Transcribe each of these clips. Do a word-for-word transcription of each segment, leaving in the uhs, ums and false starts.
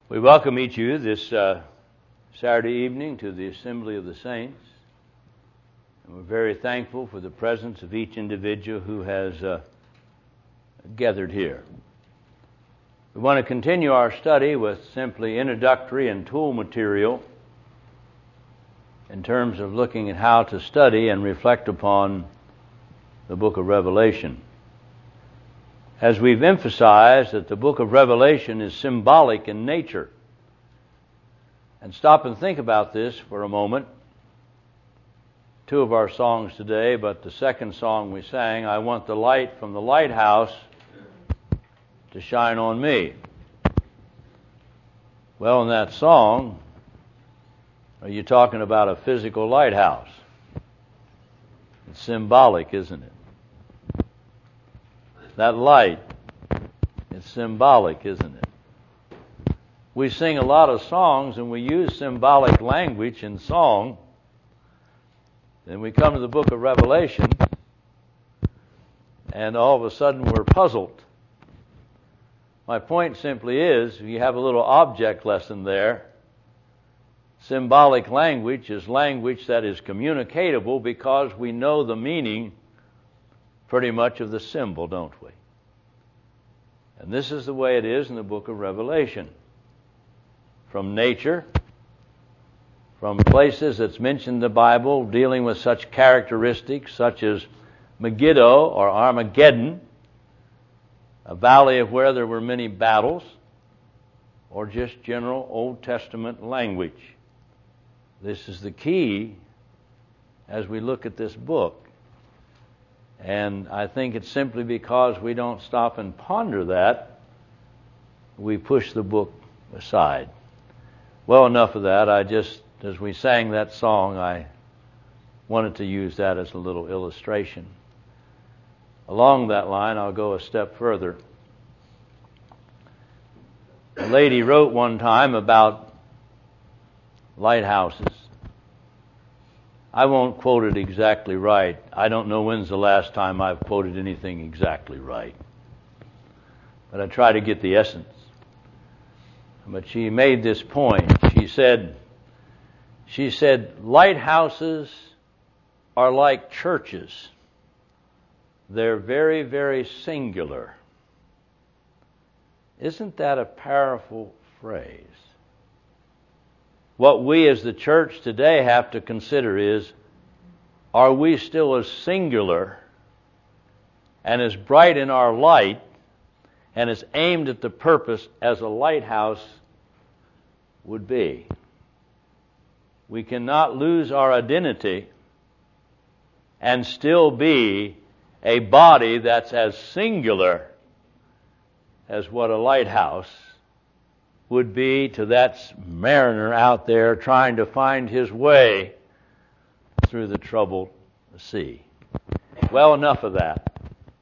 We welcome each of you this uh, Saturday evening to the Assembly of the Saints. And we're very thankful for the presence of each individual who has uh, gathered here. We want to continue our study with simply introductory and tool material in terms of looking at how to study and reflect upon the book of Revelation. As we've emphasized that the book of Revelation is symbolic in nature. And stop and think about this for a moment. Two of our songs today, but the second song we sang, I want the light from the lighthouse to shine on me. Well, in that song, are you talking about a physical lighthouse? It's symbolic, isn't it? That light, it's symbolic, isn't it? We sing a lot of songs and we use symbolic language in song. Then we come to the book of Revelation and all of a sudden we're puzzled. My point simply is, you have a little object lesson there. Symbolic language is language that is communicatable because we know the meaning pretty much of the symbol, don't we? And this is the way it is in the book of Revelation. From nature, from places that's mentioned in the Bible dealing with such characteristics such as Megiddo or Armageddon, a valley of where there were many battles, or just general Old Testament language. This is the key as we look at this book. And I think it's simply because we don't stop and ponder that, we push the book aside. Well, enough of that. I just, as we sang that song, I wanted to use that as a little illustration. Along that line, I'll go a step further. A lady wrote one time about lighthouses. I won't quote it exactly right. I don't know when's the last time I've quoted anything exactly right. But I try to get the essence. But she made this point. She said, she said, lighthouses are like churches. They're very, very singular. Isn't that a powerful phrase? What we as the church today have to consider is, are we still as singular and as bright in our light and as aimed at the purpose as a lighthouse would be? We cannot lose our identity and still be a body that's as singular as what a lighthouse would be to that mariner out there trying to find his way through the troubled sea. Well, enough of that.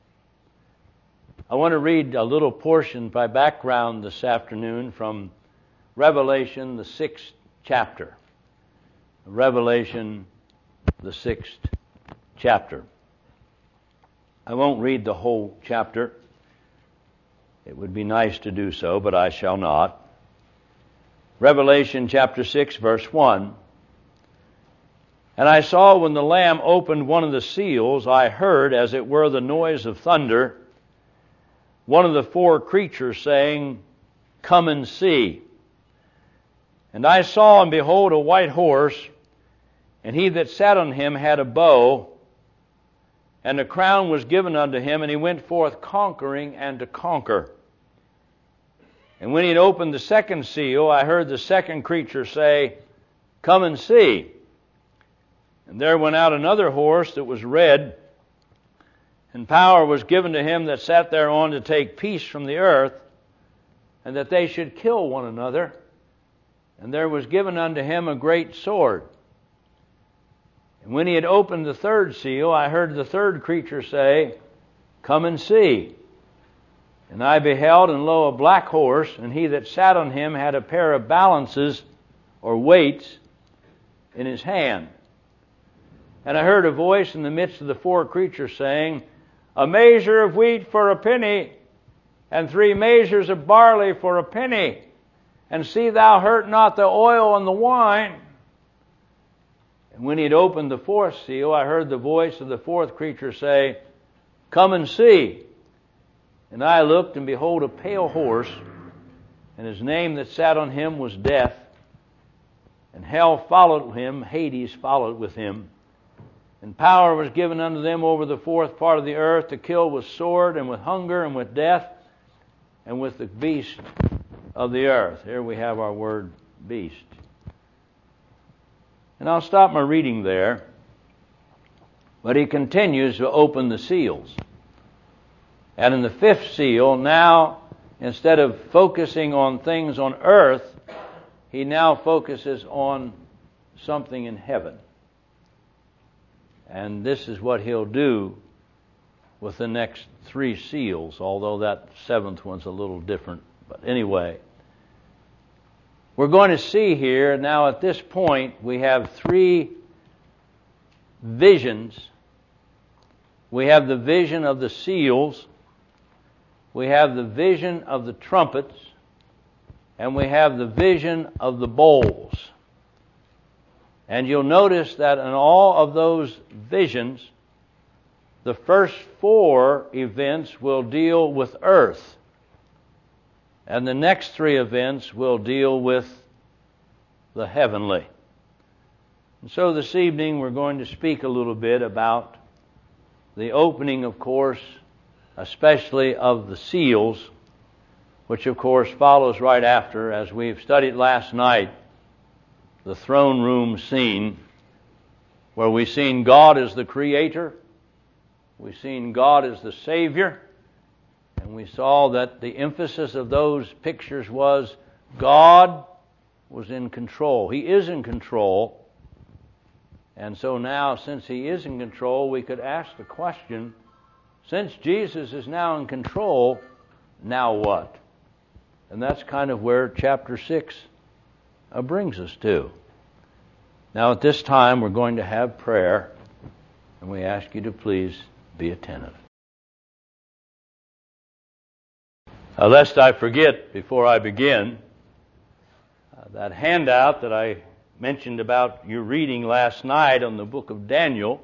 I want to read a little portion by background this afternoon from Revelation, the sixth chapter. Revelation, the sixth chapter. I won't read the whole chapter. It would be nice to do so, but I shall not. Revelation chapter six, verse one. And I saw when the Lamb opened one of the seals, I heard, as it were, the noise of thunder, one of the four creatures saying, Come and see. And I saw, and behold, a white horse, and he that sat on him had a bow, and a crown was given unto him, and he went forth conquering and to conquer. And when he had opened the second seal, I heard the second creature say, Come and see. And there went out another horse that was red, and power was given to him that sat thereon to take peace from the earth, and that they should kill one another. And there was given unto him a great sword. And when he had opened the third seal, I heard the third creature say, Come and see. And I beheld, and lo, a black horse, and he that sat on him had a pair of balances, or weights, in his hand. And I heard a voice in the midst of the four creatures saying, A measure of wheat for a penny, and three measures of barley for a penny, and see thou hurt not the oil and the wine. And when he had opened the fourth seal, I heard the voice of the fourth creature say, Come and see. And I looked, and behold, a pale horse, and his name that sat on him was Death. And hell followed him, Hades followed with him. And power was given unto them over the fourth part of the earth to kill with sword, and with hunger, and with death, and with the beast of the earth. Here we have our word beast. And I'll stop my reading there. But he continues to open the seals. And in the fifth seal, now, instead of focusing on things on earth, he now focuses on something in heaven. And this is what he'll do with the next three seals, although that seventh one's a little different. But anyway, we're going to see here, now at this point, we have three visions. We have the vision of the seals, we have the vision of the trumpets, and we have the vision of the bowls. And you'll notice that in all of those visions, the first four events will deal with earth. And the next three events will deal with the heavenly. And so this evening we're going to speak a little bit about the opening, of course, especially of the seals, which of course follows right after, as we've studied last night, the throne room scene, where we've seen God as the Creator, we've seen God as the Savior, and we saw that the emphasis of those pictures was God was in control. He is in control. And so now, since He is in control, we could ask the question, since Jesus is now in control, now what? And that's kind of where chapter six uh, brings us to. Now at this time, we're going to have prayer, and we ask you to please be attentive. Uh, lest I forget before I begin, uh, that handout that I mentioned about you reading last night on the book of Daniel,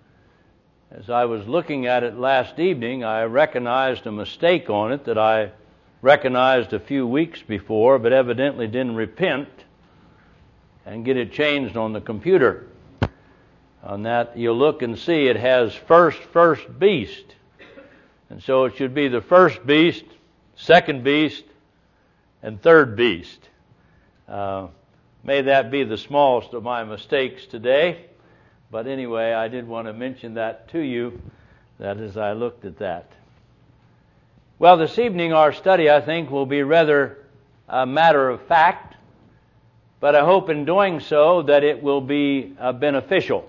as I was looking at it last evening, I recognized a mistake on it that I recognized a few weeks before, but evidently didn't repent and get it changed on the computer. On that, you'll look and see it has first, first beast. And so it should be the first beast, second beast, and third beast. Uh, may that be the smallest of my mistakes today. But anyway, I did want to mention that to you, that as I looked at that. Well, this evening our study, I think, will be rather a matter of fact, but I hope in doing so that it will be uh, beneficial.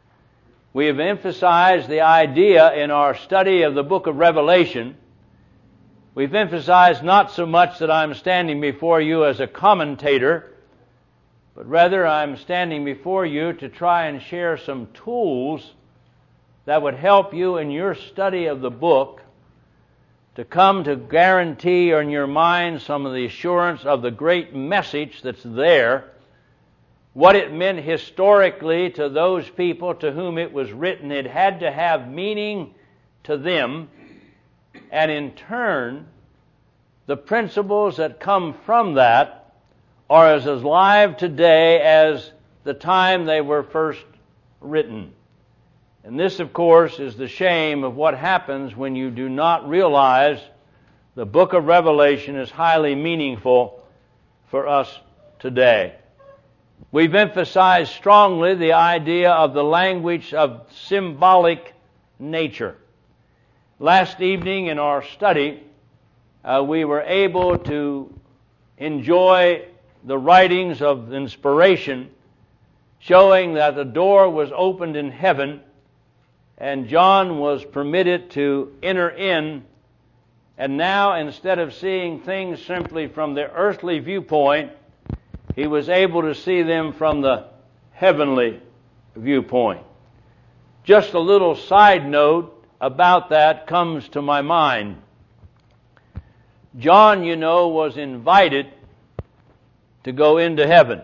We have emphasized the idea in our study of the book of Revelation. We've emphasized not so much that I'm standing before you as a commentator, but rather I'm standing before you to try and share some tools that would help you in your study of the book to come to guarantee in your mind some of the assurance of the great message that's there, what it meant historically to those people to whom it was written. It had to have meaning to them, and in turn, the principles that come from that are as alive today as the time they were first written. And this, of course, is the shame of what happens when you do not realize the book of Revelation is highly meaningful for us today. We've emphasized strongly the idea of the language of symbolic nature. Last evening in our study, uh, we were able to enjoy the writings of inspiration showing that the door was opened in heaven and John was permitted to enter in, and now instead of seeing things simply from the earthly viewpoint, he was able to see them from the heavenly viewpoint. Just a little side note about that comes to my mind. John, you know, was invited to go into heaven.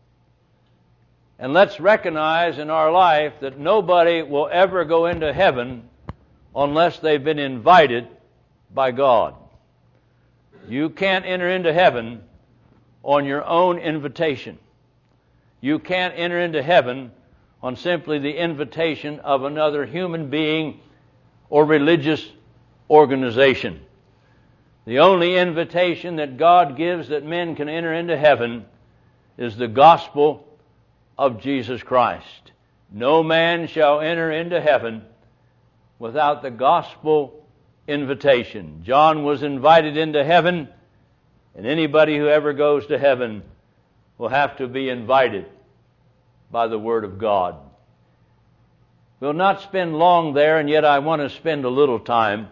And let's recognize in our life that nobody will ever go into heaven unless they've been invited by God. You can't enter into heaven on your own invitation. You can't enter into heaven on simply the invitation of another human being or religious organization. The only invitation that God gives that men can enter into heaven is the gospel of Jesus Christ. No man shall enter into heaven without the gospel invitation. John was invited into heaven, and anybody who ever goes to heaven will have to be invited by the Word of God. We'll not spend long there, and yet I want to spend a little time.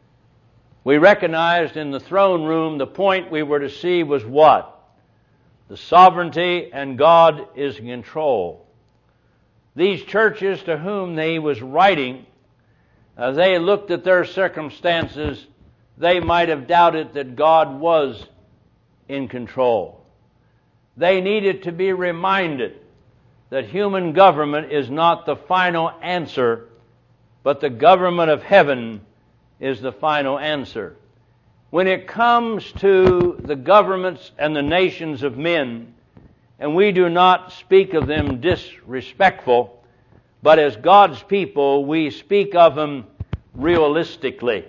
We recognized in the throne room the point we were to see was what? The sovereignty, and God is in control. These churches to whom he was writing, as they looked at their circumstances, they might have doubted that God was in control. They needed to be reminded that human government is not the final answer, but the government of heaven is the final answer. When it comes to the governments and the nations of men, and we do not speak of them disrespectful, but as God's people, we speak of them realistically.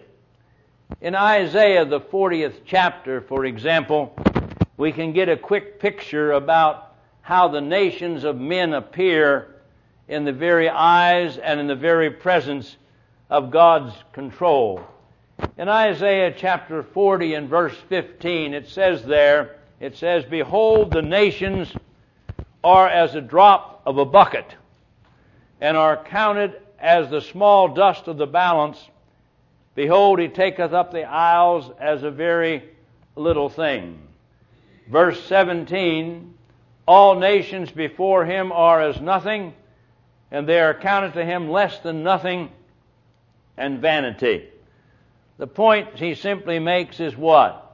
In Isaiah, the fortieth chapter, for example, we can get a quick picture about how the nations of men appear in the very eyes and in the very presence of God's control. In Isaiah chapter forty and verse fifteen, it says there, it says, "Behold, the nations are as a drop of a bucket, and are counted as the small dust of the balance. Behold, he taketh up the isles as a very little thing." Verse seventeen, "All nations before him are as nothing, and they are counted to him less than nothing and vanity." The point he simply makes is what?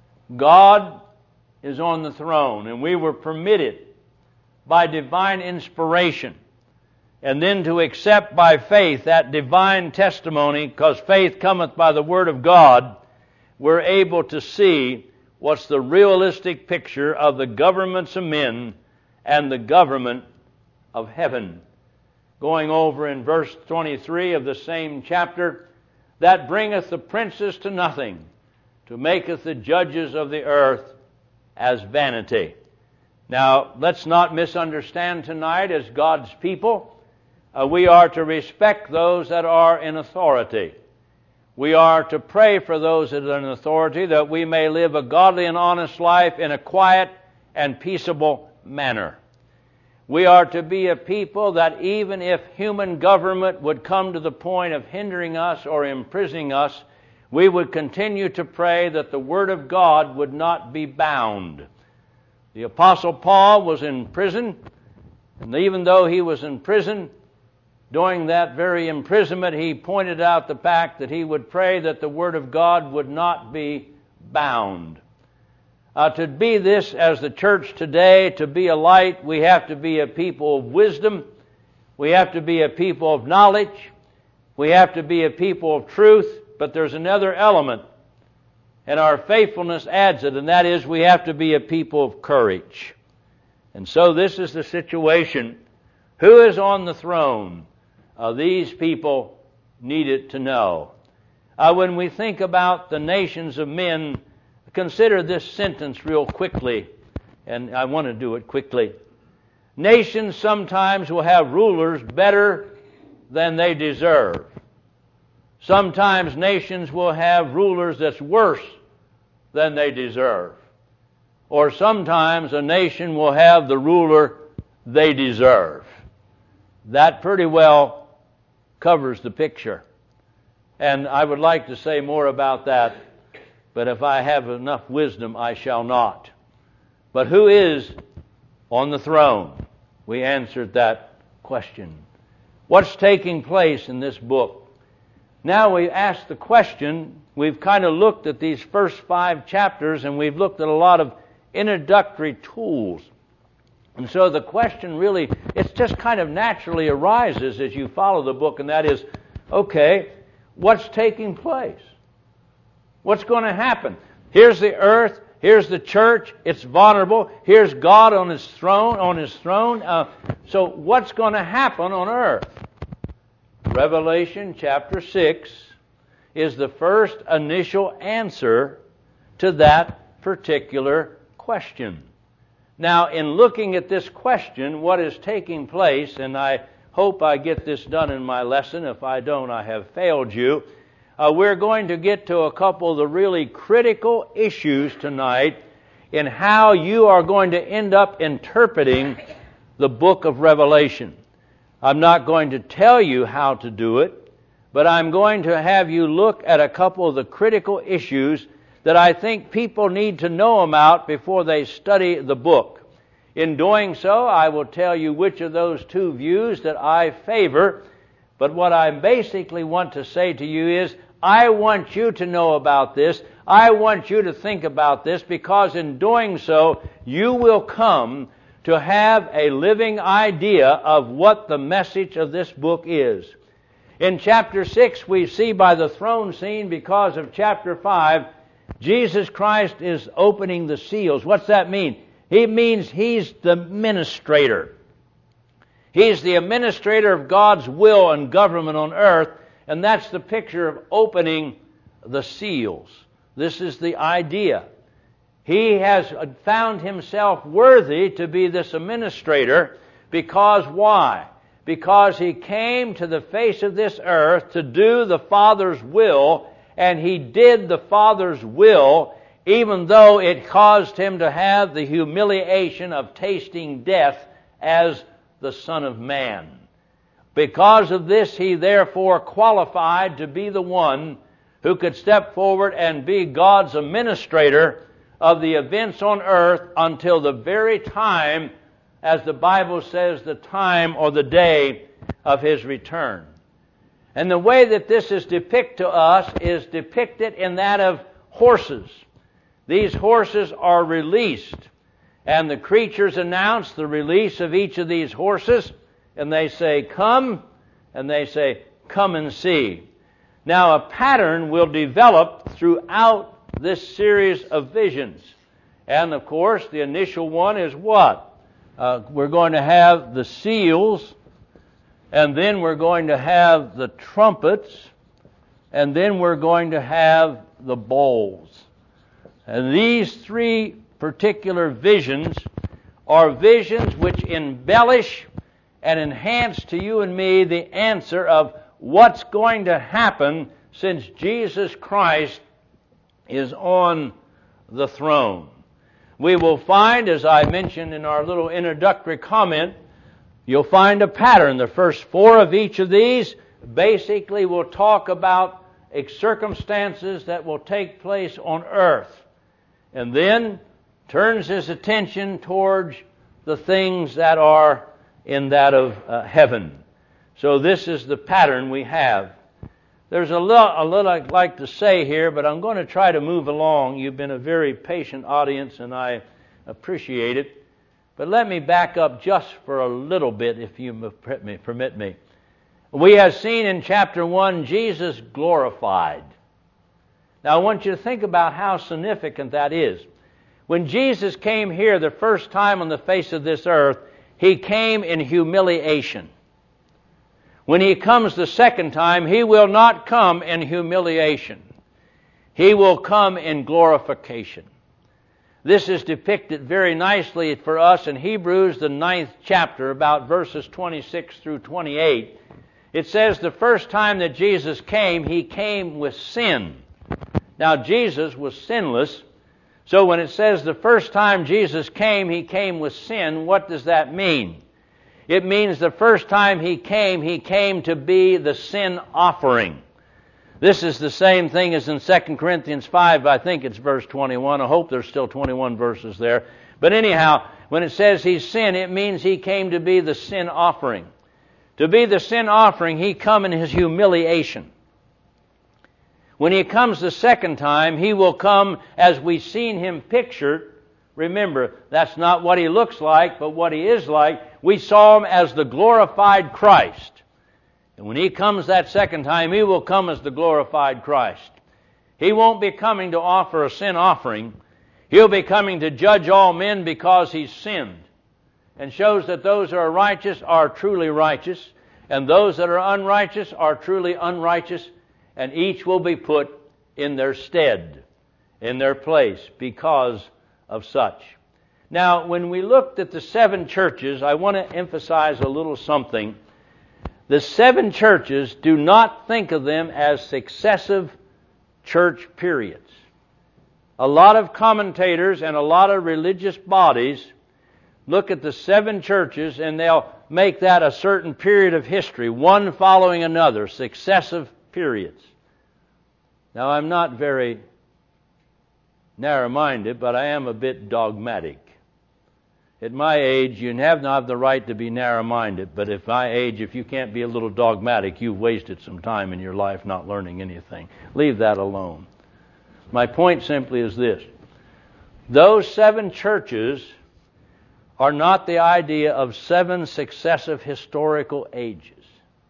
God is on the throne, and we were permitted by divine inspiration and then to accept by faith that divine testimony, because faith cometh by the Word of God. We're able to see what's the realistic picture of the governments of men and the government of heaven. Going over in verse twenty-three of the same chapter, "That bringeth the princes to nothing, to maketh the judges of the earth as vanity." Now, let's not misunderstand tonight as God's people. Uh, we are to respect those that are in authority. We are to pray for those that are in authority, that we may live a godly and honest life in a quiet and peaceable manner. We are to be a people that even if human government would come to the point of hindering us or imprisoning us, we would continue to pray that the Word of God would not be bound. The Apostle Paul was in prison, and even though he was in prison, during that very imprisonment, he pointed out the fact that he would pray that the Word of God would not be bound. Uh, to be this as the church today, to be a light, we have to be a people of wisdom. We have to be a people of knowledge. We have to be a people of truth. But there's another element, and our faithfulness adds it, and that is we have to be a people of courage. And so this is the situation. Who is on the throne? Uh, these people needed to know. Uh, when we think about the nations of men, consider this sentence real quickly, and I want to do it quickly. Nations sometimes will have rulers better than they deserve. Sometimes nations will have rulers that's worse than they deserve. Or sometimes a nation will have the ruler they deserve. That pretty well covers the picture. And I would like to say more about that, but if I have enough wisdom, I shall not. But who is on the throne? We answered that question. What's taking place in this book? Now we ask the question, we've kind of looked at these first five chapters, and we've looked at a lot of introductory tools. And so the question really, it just kind of naturally arises as you follow the book, and that is, okay, what's taking place? What's going to happen? Here's the earth. Here's the church. It's vulnerable. Here's God on His throne. On His throne. Uh, so what's going to happen on earth? Revelation chapter six is the first initial answer to that particular question. Now, in looking at this question, what is taking place, and I hope I get this done in my lesson. If I don't, I have failed you. Uh, we're going to get to a couple of the really critical issues tonight in how you are going to end up interpreting the book of Revelation. I'm not going to tell you how to do it, but I'm going to have you look at a couple of the critical issues that I think people need to know about before they study the book. In doing so, I will tell you which of those two views that I favor, but what I basically want to say to you is, I want you to know about this. I want you to think about this, because in doing so, you will come to have a living idea of what the message of this book is. In chapter six, we see by the throne scene, because of chapter five, Jesus Christ is opening the seals. What's that mean? It means He's the administrator. He's the administrator of God's will and government on earth. And that's the picture of opening the seals. This is the idea. He has found Himself worthy to be this administrator because why? Because He came to the face of this earth to do the Father's will, and He did the Father's will even though it caused Him to have the humiliation of tasting death as the Son of Man. Because of this, He therefore qualified to be the one who could step forward and be God's administrator of the events on earth until the very time, as the Bible says, the time or the day of His return. And the way that this is depicted to us is depicted in that of horses. These horses are released, and the creatures announce the release of each of these horses, and they say, come, and they say, come and see. Now, a pattern will develop throughout this series of visions. And, of course, the initial one is what? Uh, we're going to have the seals, and then we're going to have the trumpets, and then we're going to have the bowls. And these three particular visions are visions which embellish and enhance to you and me the answer of what's going to happen since Jesus Christ is on the throne. We will find, as I mentioned in our little introductory comment, you'll find a pattern. The first four of each of these basically will talk about circumstances that will take place on earth, and then turns his attention towards the things that are in that of uh, heaven. So this is the pattern we have. There's a little, a little I'd like to say here, but I'm going to try to move along. You've been a very patient audience, and I appreciate it. But let me back up just for a little bit, if you permit me. We have seen in chapter one, Jesus glorified. Now I want you to think about how significant that is. When Jesus came here the first time on the face of this earth, He came in humiliation. When He comes the second time, He will not come in humiliation. He will come in glorification. This is depicted very nicely for us in Hebrews, the ninth chapter, about verses twenty-six through twenty-eight. It says the first time that Jesus came, He came with sin. Now, Jesus was sinless. So when it says the first time Jesus came, He came with sin, what does that mean? It means the first time He came, He came to be the sin offering. This is the same thing as in Second Corinthians five, I think it's verse twenty-one. I hope there's still twenty-one verses there. But anyhow, when it says He's sin, it means He came to be the sin offering. To be the sin offering, He come in His humiliation. When He comes the second time, He will come as we've seen Him pictured Remember, that's not what He looks like, but what He is like. We saw Him as the glorified Christ. And when He comes that second time, He will come as the glorified Christ. He won't be coming to offer a sin offering. He'll be coming to judge all men because He's sinned, and shows that those who are righteous are truly righteous, and those that are unrighteous are truly unrighteous, and each will be put in their stead, in their place, because of such. Now, when we looked at the seven churches, I want to emphasize a little something. The seven churches, do not think of them as successive church periods. A lot of commentators and a lot of religious bodies look at the seven churches and they'll make that a certain period of history, one following another, successive periods. Now, I'm not very narrow-minded, but I am a bit dogmatic. At my age, you have not the right to be narrow-minded, but at my age, if you can't be a little dogmatic, you've wasted some time in your life not learning anything. Leave that alone. My point simply is this. Those seven churches are not the idea of seven successive historical ages.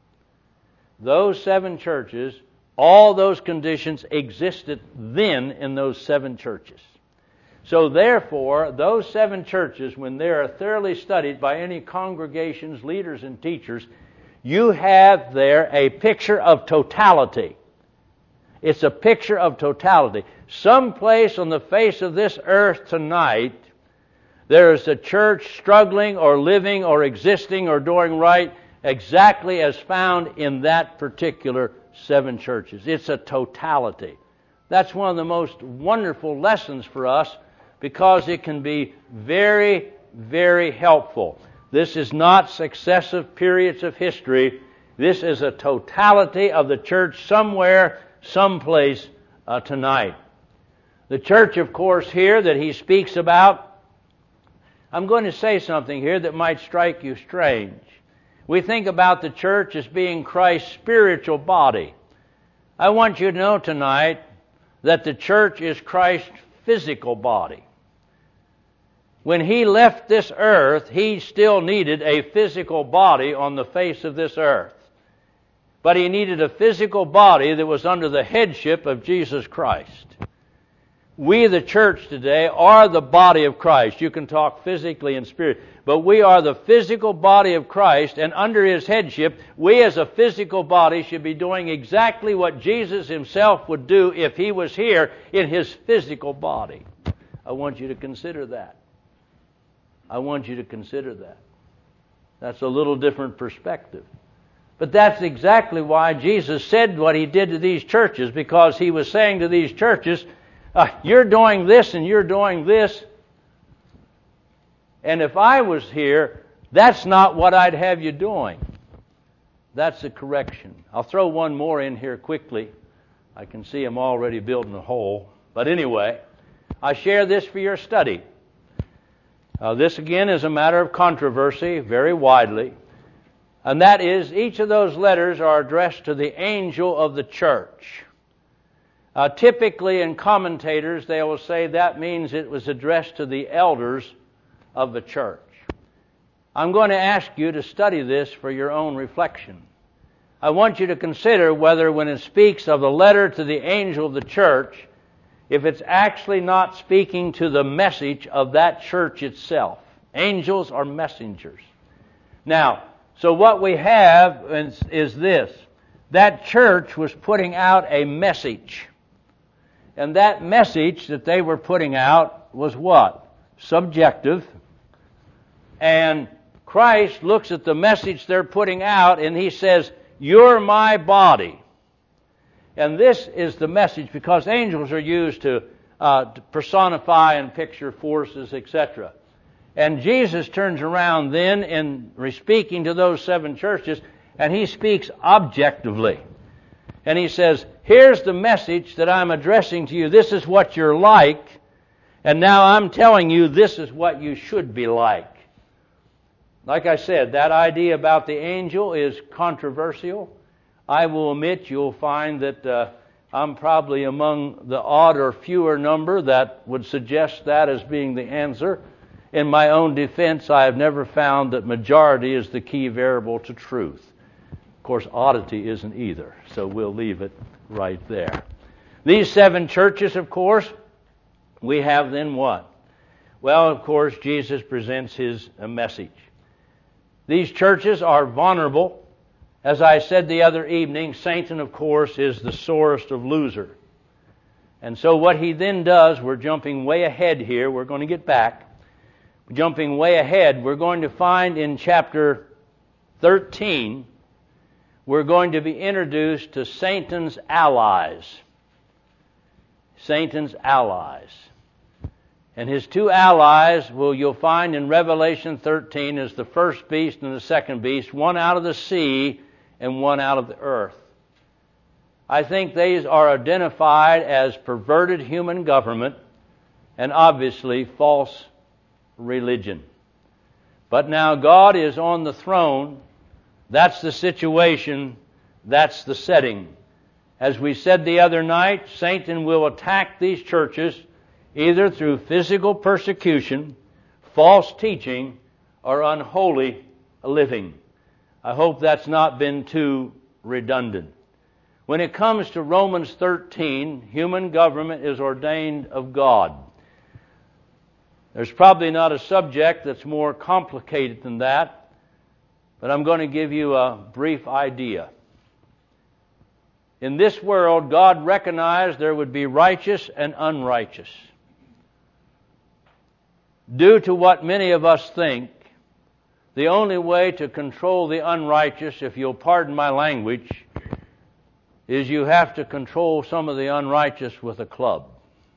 Those seven churches, all those conditions existed then in those seven churches. So therefore, those seven churches, when they are thoroughly studied by any congregations, leaders, and teachers, you have there a picture of totality. It's a picture of totality. Someplace on the face of this earth tonight, there is a church struggling or living or existing or doing right exactly as found in that particular seven churches. It's a totality. That's one of the most wonderful lessons for us, because it can be very, very helpful. This is not successive periods of history. This is a totality of the church somewhere, someplace uh, tonight. The church, of course, here that he speaks about, I'm going to say something here that might strike you strange. We think about the church as being Christ's spiritual body. I want you to know tonight that the church is Christ's physical body. When He left this earth, He still needed a physical body on the face of this earth. But He needed a physical body that was under the headship of Jesus Christ. We, the church today, are the body of Christ. You can talk physically and spirit, but we are the physical body of Christ, and under His headship, we as a physical body should be doing exactly what Jesus Himself would do if He was here in His physical body. I want you to consider that. I want you to consider that. That's a little different perspective. But that's exactly why Jesus said what He did to these churches, because He was saying to these churches, uh, you're doing this and you're doing this. And if I was here, that's not what I'd have you doing. That's a correction. I'll throw one more in here quickly. I can see I'm already building a hole. But anyway, I share this for your study. Uh, this again is a matter of controversy very widely. And that is, each of those letters are addressed to the angel of the church. Uh, typically in commentators, they will say that means it was addressed to the elders of the church. I'm going to ask you to study this for your own reflection. I want you to consider whether when it speaks of the letter to the angel of the church, if it's actually not speaking to the message of that church itself. Angels are messengers. Now, so what we have is, is this. That church was putting out a message. And that message that they were putting out was what? Subjective. And Christ looks at the message they're putting out and He says, you're my body. And this is the message, because angels are used to, uh, to personify and picture forces, et cetera. And Jesus turns around then in speaking to those seven churches, and He speaks objectively. And He says, here's the message that I'm addressing to you. This is what you're like. And now I'm telling you this is what you should be like. Like I said, that idea about the angel is controversial. I will admit you'll find that uh, I'm probably among the odd or fewer number that would suggest that as being the answer. In my own defense, I have never found that majority is the key variable to truth. Of course, oddity isn't either, so we'll leave it right there. These seven churches, of course, we have then what? Well, of course, Jesus presents his message. These churches are vulnerable. As I said the other evening, Satan, of course, is the sorest of losers. And so what he then does, we're jumping way ahead here. We're going to get back. Jumping way ahead, we're going to find in chapter thirteen, we're going to be introduced to Satan's allies. Satan's allies. And his two allies, well, you'll find in Revelation thirteen, is the first beast and the second beast, one out of the sea and one out of the earth. I think these are identified as perverted human government and obviously false religion. But now God is on the throne. That's the situation. That's the setting. As we said the other night, Satan will attack these churches either through physical persecution, false teaching, or unholy living. I hope that's not been too redundant. When it comes to Romans thirteen, human government is ordained of God. There's probably not a subject that's more complicated than that, but I'm going to give you a brief idea. In this world, God recognized there would be righteous and unrighteous. Due to what many of us think, the only way to control the unrighteous, if you'll pardon my language, is you have to control some of the unrighteous with a club.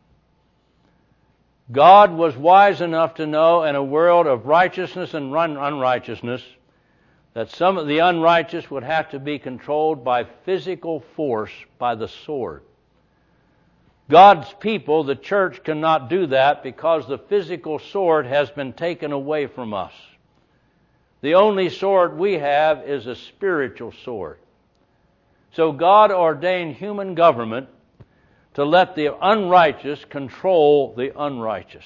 God was wise enough to know in a world of righteousness and unrighteousness that some of the unrighteous would have to be controlled by physical force, by the sword. God's people, the church, cannot do that because the physical sword has been taken away from us. The only sword we have is a spiritual sword. So God ordained human government to let the unrighteous control the unrighteous.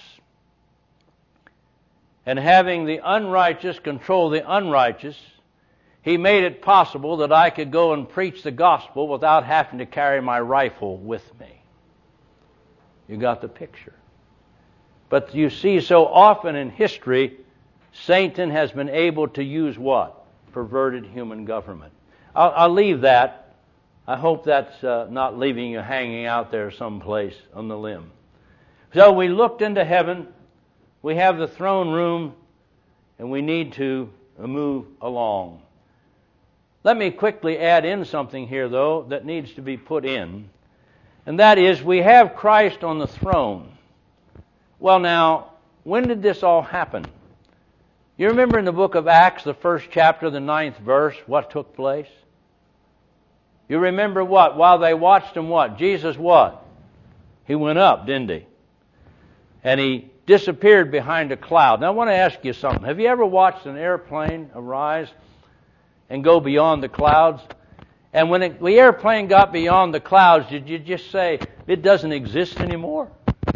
And having the unrighteous control the unrighteous, He made it possible that I could go and preach the gospel without having to carry my rifle with me. You got the picture. But you see, so often in history, Satan has been able to use what? Perverted human government. I'll, I'll leave that. I hope that's uh, not leaving you hanging out there someplace on the limb. So we looked into heaven. We have the throne room, and we need to move along. Let me quickly add in something here, though, that needs to be put in. And that is, we have Christ on the throne. Well, now, when did this all happen? You remember in the book of Acts, the first chapter, the ninth verse, what took place? You remember what? While they watched him what? Jesus what? He went up, didn't he? And he disappeared behind a cloud. Now I want to ask you something. Have you ever watched an airplane arise and go beyond the clouds? And when it, the airplane got beyond the clouds, did you just say, it doesn't exist anymore?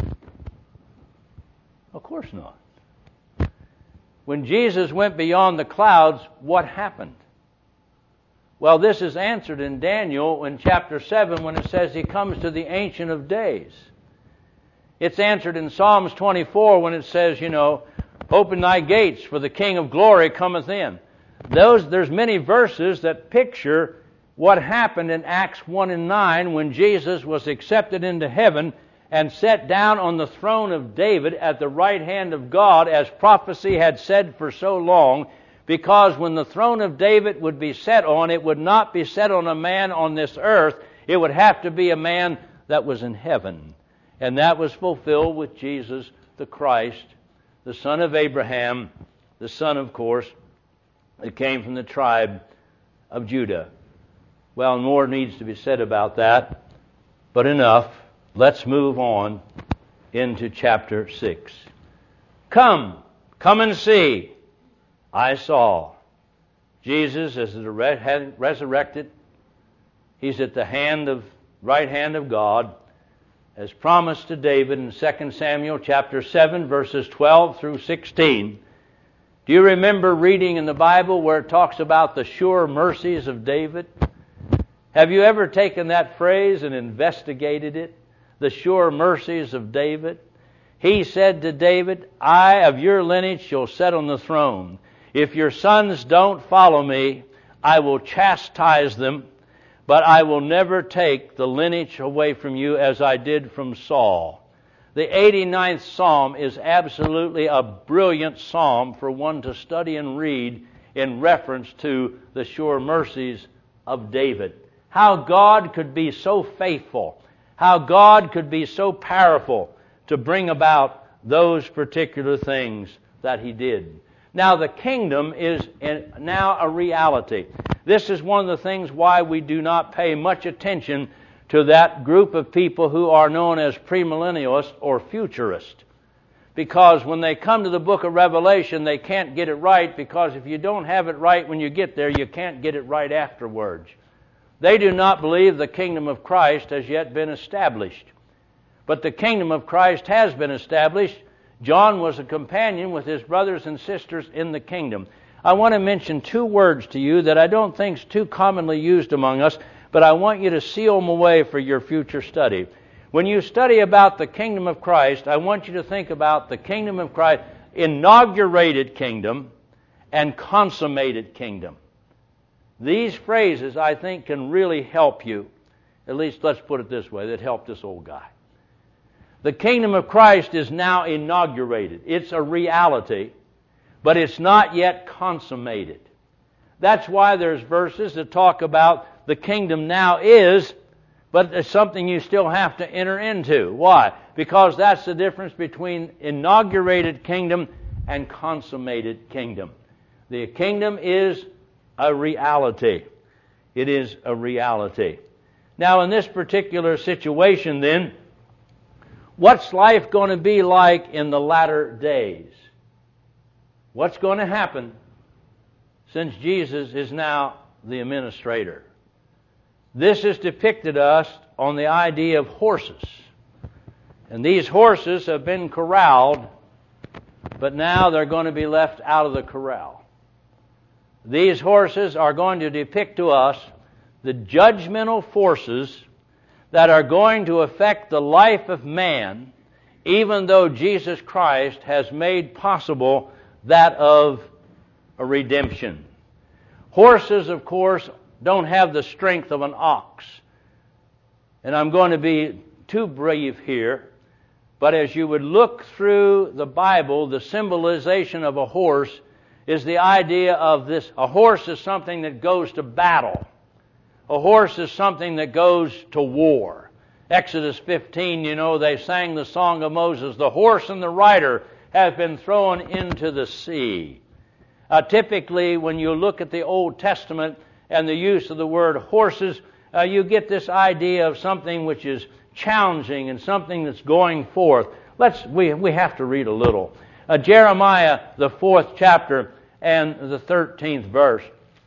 Of course not. When Jesus went beyond the clouds, what happened? Well, this is answered in Daniel in chapter seven when it says he comes to the Ancient of Days. It's answered in Psalms twenty-four when it says, you know, open thy gates, for the King of glory cometh in. Those, there's many verses that picture what happened in Acts one and nine when Jesus was accepted into heaven and set down on the throne of David at the right hand of God, as prophecy had said for so long. Because when the throne of David would be set on, it would not be set on a man on this earth. It would have to be a man that was in heaven. And that was fulfilled with Jesus the Christ, the son of Abraham, the son, of course, that came from the tribe of Judah. Well, more needs to be said about that, but enough. Let's move on into chapter six. Come, come and see. I saw Jesus as the resurrected. He's at the hand of right hand of God, as promised to David in Second Samuel chapter seven, verses twelve through sixteen. Do you remember reading in the Bible where it talks about the sure mercies of David? Have you ever taken that phrase and investigated it? The sure mercies of David? He said to David, I of your lineage shall sit on the throne. If your sons don't follow me, I will chastise them, but I will never take the lineage away from you as I did from Saul. The eighty-ninth Psalm is absolutely a brilliant psalm for one to study and read in reference to the sure mercies of David. How God could be so faithful, how God could be so powerful to bring about those particular things that He did. Now the kingdom is now a reality. This is one of the things why we do not pay much attention to that group of people who are known as premillennialists or futurists. Because when they come to the book of Revelation, they can't get it right, because if you don't have it right when you get there, you can't get it right afterwards. They do not believe the kingdom of Christ has yet been established. But the kingdom of Christ has been established. John was a companion with his brothers and sisters in the kingdom. I want to mention two words to you that I don't think is too commonly used among us, but I want you to seal them away for your future study. When you study about the kingdom of Christ, I want you to think about the kingdom of Christ, inaugurated kingdom and consummated kingdom. These phrases, I think, can really help you. At least let's put it this way, that helped this old guy. The kingdom of Christ is now inaugurated. It's a reality, but it's not yet consummated. That's why there's verses that talk about the kingdom now is, but it's something you still have to enter into. Why? Because that's the difference between inaugurated kingdom and consummated kingdom. The kingdom is a reality. It is a reality. Now, in this particular situation, then, what's life going to be like in the latter days? What's going to happen since Jesus is now the administrator? This is depicted us on the idea of horses. And these horses have been corralled, but now they're going to be left out of the corral. These horses are going to depict to us the judgmental forces that are going to affect the life of man, even though Jesus Christ has made possible that of a redemption. Horses, of course, don't have the strength of an ox. And I'm going to be too brief here, but as you would look through the Bible, the symbolization of a horse is the idea of this. A horse is something that goes to battle. A horse is something that goes to war. Exodus fifteen, you know, they sang the song of Moses, the horse and the rider have been thrown into the sea. Uh, typically, when you look at the Old Testament and the use of the word horses, uh, you get this idea of something which is challenging and something that's going forth. Let's we we have to read a little. Uh, Jeremiah, the fourth chapter and the thirteenth verse.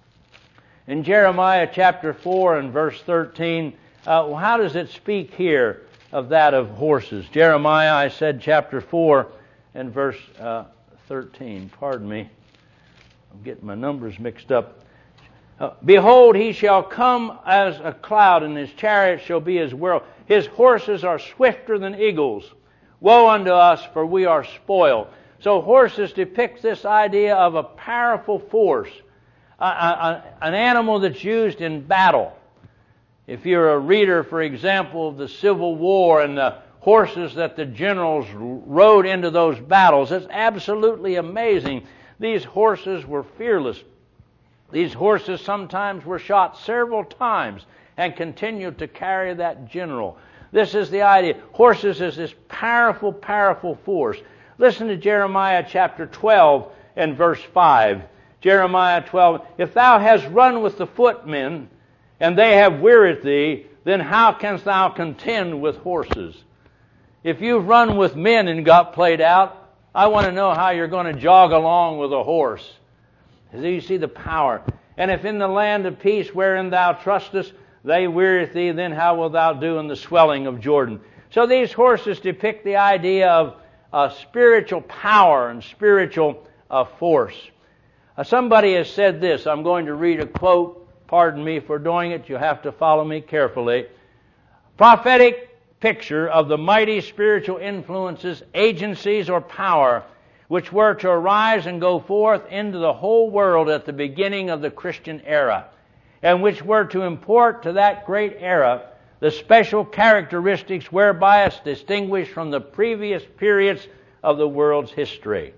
In Jeremiah chapter four and verse thirteen, uh, how does it speak here of that of horses? Jeremiah, I said chapter four and verse uh, thirteen. Pardon me. I'm getting my numbers mixed up. Uh, Behold, he shall come as a cloud, and his chariot shall be as whirl. His horses are swifter than eagles. Woe unto us, for we are spoiled. So horses depict this idea of a powerful force, a, a, an animal that's used in battle. If you're a reader, for example, of the Civil War and the horses that the generals rode into those battles, it's absolutely amazing. These horses were fearless. These horses sometimes were shot several times and continued to carry that general. This is the idea. Horses is this powerful, powerful force. Listen to Jeremiah chapter twelve and verse five. Jeremiah twelve, if thou hast run with the footmen, and they have wearied thee, then how canst thou contend with horses? If you've run with men and got played out, I want to know how you're going to jog along with a horse. So you see the power. And if in the land of peace wherein thou trustest, they wearieth thee, then how wilt thou do in the swelling of Jordan? So these horses depict the idea of uh, spiritual power and spiritual uh, force. Uh, somebody has said this. I'm going to read a quote. Pardon me for doing it. You have to follow me carefully. Prophetic picture of the mighty spiritual influences, agencies, or power which were to arise and go forth into the whole world at the beginning of the Christian era, and which were to import to that great era the special characteristics whereby it's distinguished from the previous periods of the world's history.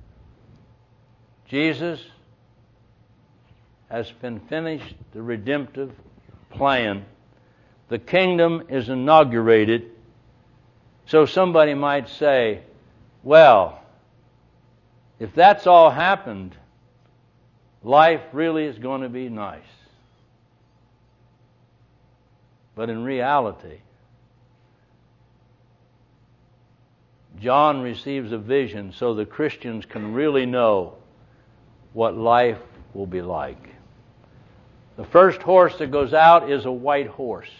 Jesus has been finished the redemptive plan. The kingdom is inaugurated. So somebody might say, well, if that's all happened, life really is going to be nice. But in reality, John receives a vision so the Christians can really know what life will be like. The first horse that goes out is a white horse.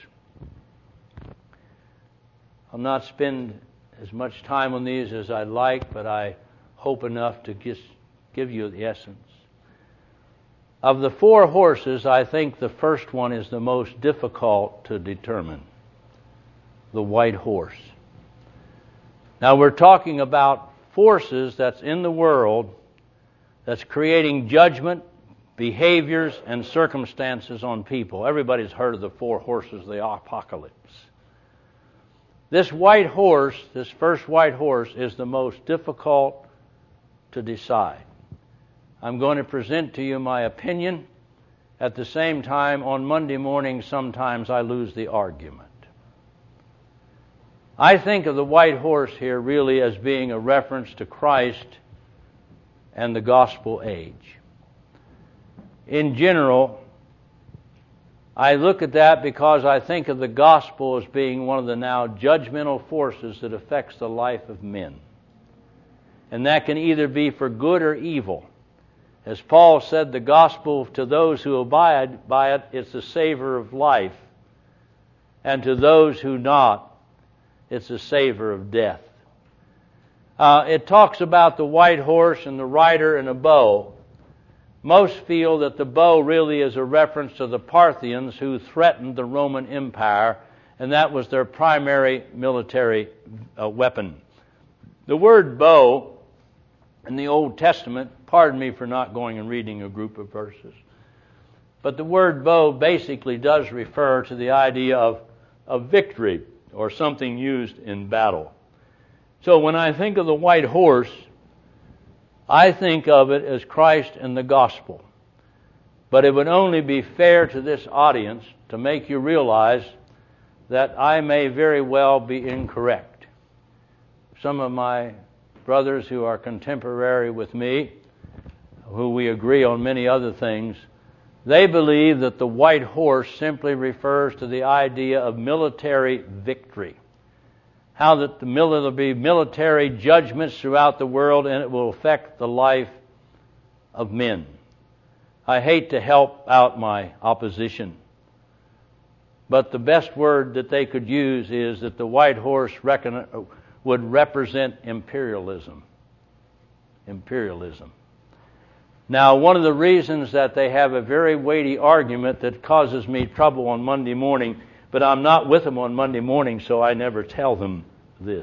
I'll not spend as much time on these as I'd like, but I hope enough to just give you the essence. Of the four horses, I think the first one is the most difficult to determine. The white horse. Now we're talking about forces that's in the world that's creating judgment, behaviors, and circumstances on people. Everybody's heard of the four horses of the apocalypse. This white horse, this first white horse, is the most difficult to decide. I'm going to present to you my opinion. At the same time, on Monday morning, sometimes I lose the argument. I think of the white horse here really as being a reference to Christ and the gospel age. In general, I look at that because I think of the gospel as being one of the now judgmental forces that affects the life of men. And that can either be for good or evil. As Paul said, the gospel to those who abide by it is the savor of life. And to those who not, it's the savor of death. Uh, it talks about the white horse and the rider and a bow. Most feel that the bow really is a reference to the Parthians who threatened the Roman Empire, and that was their primary military uh, weapon. The word bow in the Old Testament, pardon me for not going and reading a group of verses, but the word bow basically does refer to the idea of, of victory or something used in battle. So when I think of the white horse, I think of it as Christ and the gospel. But it would only be fair to this audience to make you realize that I may very well be incorrect. Some of my brothers who are contemporary with me, who we agree on many other things, they believe that the white horse simply refers to the idea of military victory. How that the mil- there'll be military judgments throughout the world and it will affect the life of men. I hate to help out my opposition, but the best word that they could use is that the white horse reckon, would represent imperialism. Imperialism. Now, one of the reasons that they have a very weighty argument that causes me trouble on Monday morning, but I'm not with them on Monday morning, so I never tell them this.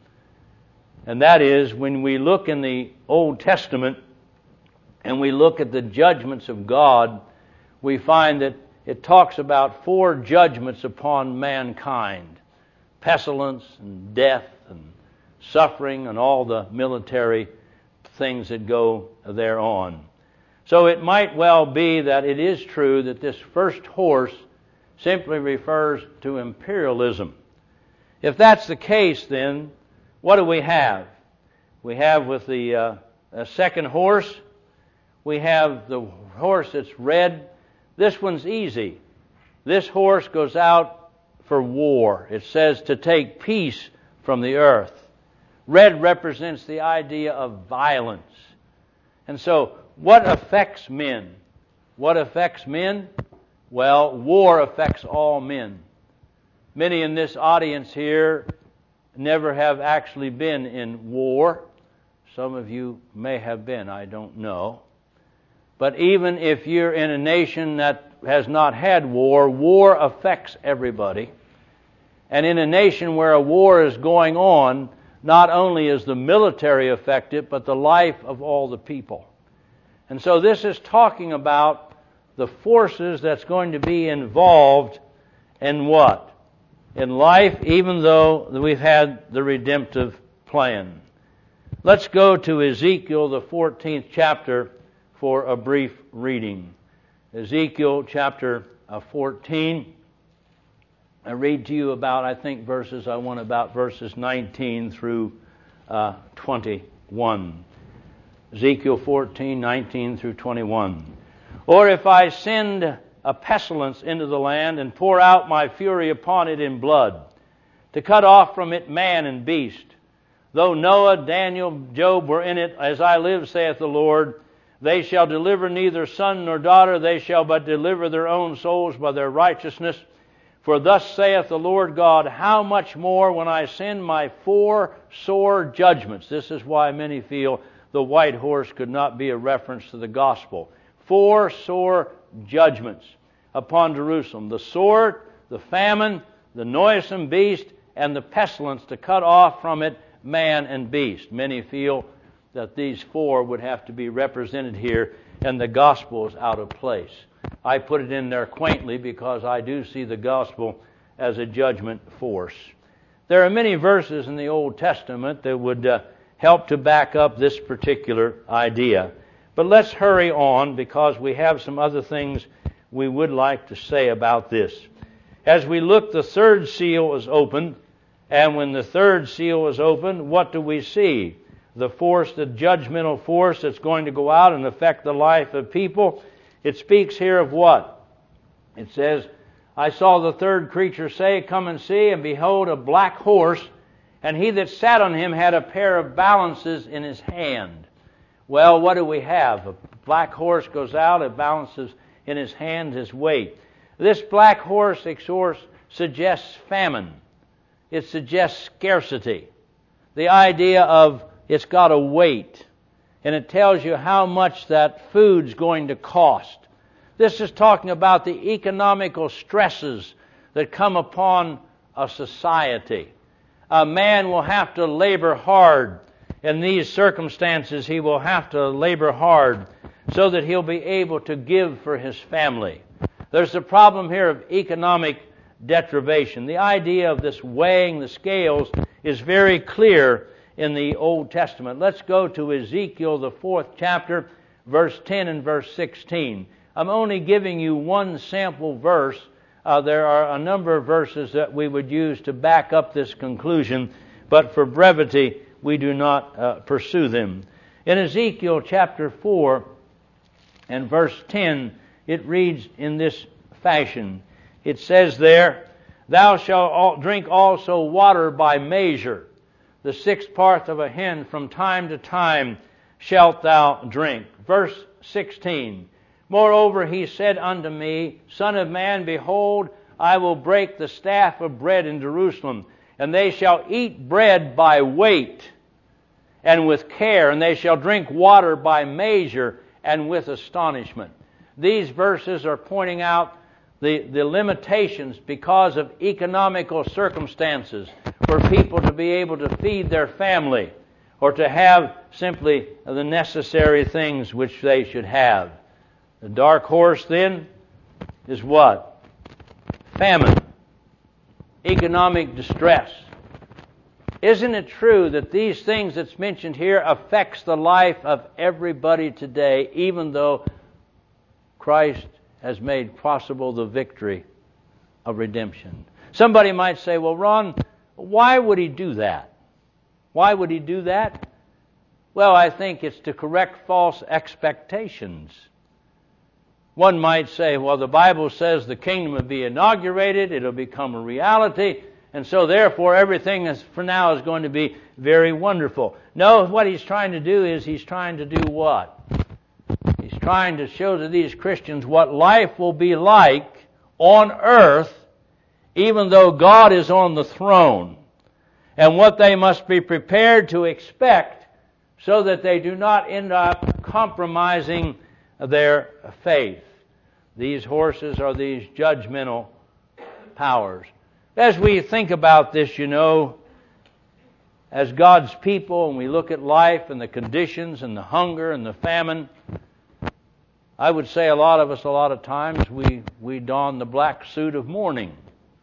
And that is, when we look in the Old Testament and we look at the judgments of God, we find that it talks about four judgments upon mankind. Pestilence and death and suffering and all the military things that go thereon. So it might well be that it is true that this first horse simply refers to imperialism. If that's the case, then what do we have? We have with the uh, a second horse, we have the horse that's red. This one's easy. This horse goes out for war. It says to take peace from the earth. Red represents the idea of violence. And so, what affects men? What affects men? Well, war affects all men. Many in this audience here never have actually been in war. Some of you may have been, I don't know. But even if you're in a nation that has not had war, war affects everybody. And in a nation where a war is going on, not only is the military affected, but the life of all the people. And so this is talking about the forces that's going to be involved in what? In life, even though we've had the redemptive plan. Let's go to Ezekiel, the fourteenth chapter, for a brief reading. Ezekiel chapter fourteen. I read to you about, I think, verses, I want about verses nineteen through uh, twenty-one. Ezekiel fourteen, nineteen through twenty-one. Or if I send a pestilence into the land and pour out my fury upon it in blood, to cut off from it man and beast, though Noah, Daniel, Job were in it, as I live, saith the Lord, they shall deliver neither son nor daughter, they shall but deliver their own souls by their righteousness. For thus saith the Lord God, how much more when I send my four sore judgments. This is why many feel the white horse could not be a reference to the gospel. Four sore judgments upon Jerusalem. The sword, the famine, the noisome beast, and the pestilence to cut off from it man and beast. Many feel that these four would have to be represented here, and the gospel is out of place. I put it in there quaintly because I do see the gospel as a judgment force. There are many verses in the Old Testament that would uh, help to back up this particular idea. But let's hurry on because we have some other things we would like to say about this. As we look, the third seal is opened, and when the third seal is opened, what do we see? The force, the judgmental force that's going to go out and affect the life of people. It speaks here of what? It says, I saw the third creature say, come and see, and behold a black horse, and he that sat on him had a pair of balances in his hand. Well, what do we have? A black horse goes out, it balances in his hand his weight. This black horse suggests famine. It suggests scarcity. The idea of it's got a weight. And it tells you how much that food's going to cost. This is talking about the economical stresses that come upon a society. A man will have to labor hard. In these circumstances, he will have to labor hard so that he'll be able to give for his family. There's the problem here of economic deprivation. The idea of this weighing the scales is very clear in the Old Testament. Let's go to Ezekiel, the fourth chapter, verse ten and verse sixteen. I'm only giving you one sample verse. Uh, there are a number of verses that we would use to back up this conclusion, but for brevity, we do not uh, pursue them. In Ezekiel chapter four and verse ten, it reads in this fashion. It says there, Thou shalt drink also water by measure. The sixth part of a hin from time to time shalt thou drink. Verse sixteen. Moreover, he said unto me, Son of man, behold, I will break the staff of bread in Jerusalem, and they shall eat bread by weight and with care, and they shall drink water by measure and with astonishment. These verses are pointing out the, the limitations because of economical circumstances for people to be able to feed their family or to have simply the necessary things which they should have. The dark horse then is what? Famine. Economic distress. Isn't it true that these things that's mentioned here affects the life of everybody today, even though Christ has made possible the victory of redemption? Somebody might say, well, Ron, why would he do that? Why would he do that? Well, I think it's to correct false expectations. One might say, well, the Bible says the kingdom will be inaugurated, it'll become a reality, and so therefore everything is, for now is going to be very wonderful. No, what he's trying to do is he's trying to do what? He's trying to show to these Christians what life will be like on earth, even though God is on the throne, and what they must be prepared to expect so that they do not end up compromising their faith. These horses are these judgmental powers. As we think about this, you know, as God's people, and we look at life and the conditions and the hunger and the famine, I would say a lot of us, a lot of times, we, we don the black suit of mourning.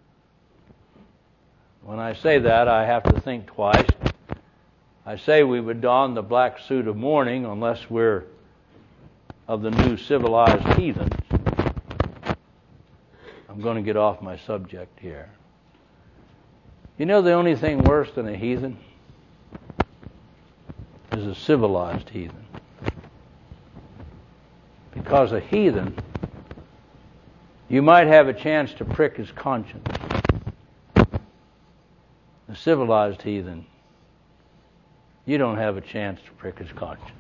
When I say that, I have to think twice. I say we would don the black suit of mourning unless we're of the new civilized heathens. I'm going to get off my subject here. You know the only thing worse than a heathen is a civilized heathen. Because a heathen, you might have a chance to prick his conscience. A civilized heathen, you don't have a chance to prick his conscience.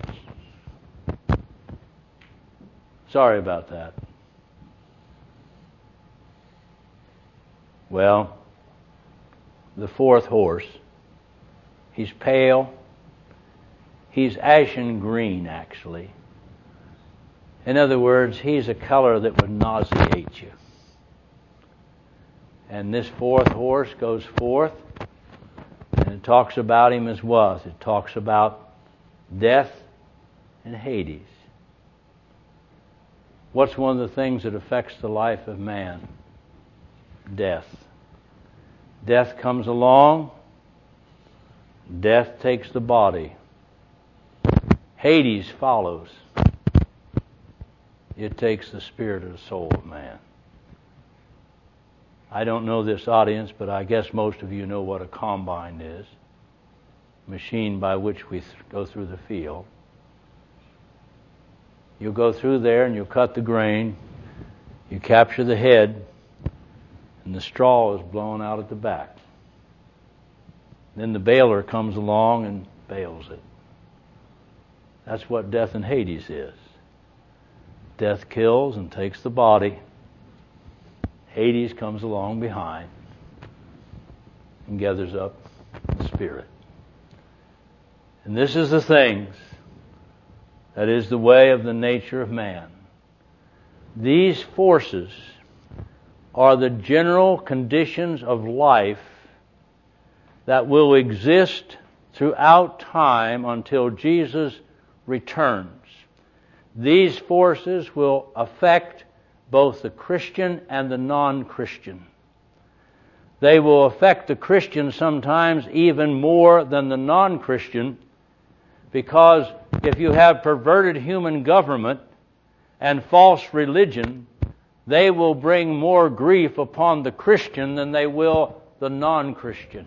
Sorry about that. Well, the fourth horse, he's pale. He's ashen green, actually. In other words, he's a color that would nauseate you. And this fourth horse goes forth, and it talks about him as was. It talks about death and Hades. What's one of the things that affects the life of man? Death. Death comes along. Death takes the body. Hades follows. It takes the spirit of the soul of man. I don't know this audience, but I guess most of you know what a combine is. Machine by which we th- go through the field. You'll go through there and you'll cut the grain. You capture the head, and the straw is blown out at the back. Then the baler comes along and bales it. That's what death and Hades is. Death kills and takes the body. Hades comes along behind and gathers up the spirit. And this is the things that is the way of the nature of man. These forces are the general conditions of life that will exist throughout time until Jesus returns. These forces will affect both the Christian and the non-Christian. They will affect the Christian sometimes even more than the non-Christian, because if you have perverted human government and false religion, they will bring more grief upon the Christian than they will the non-Christian.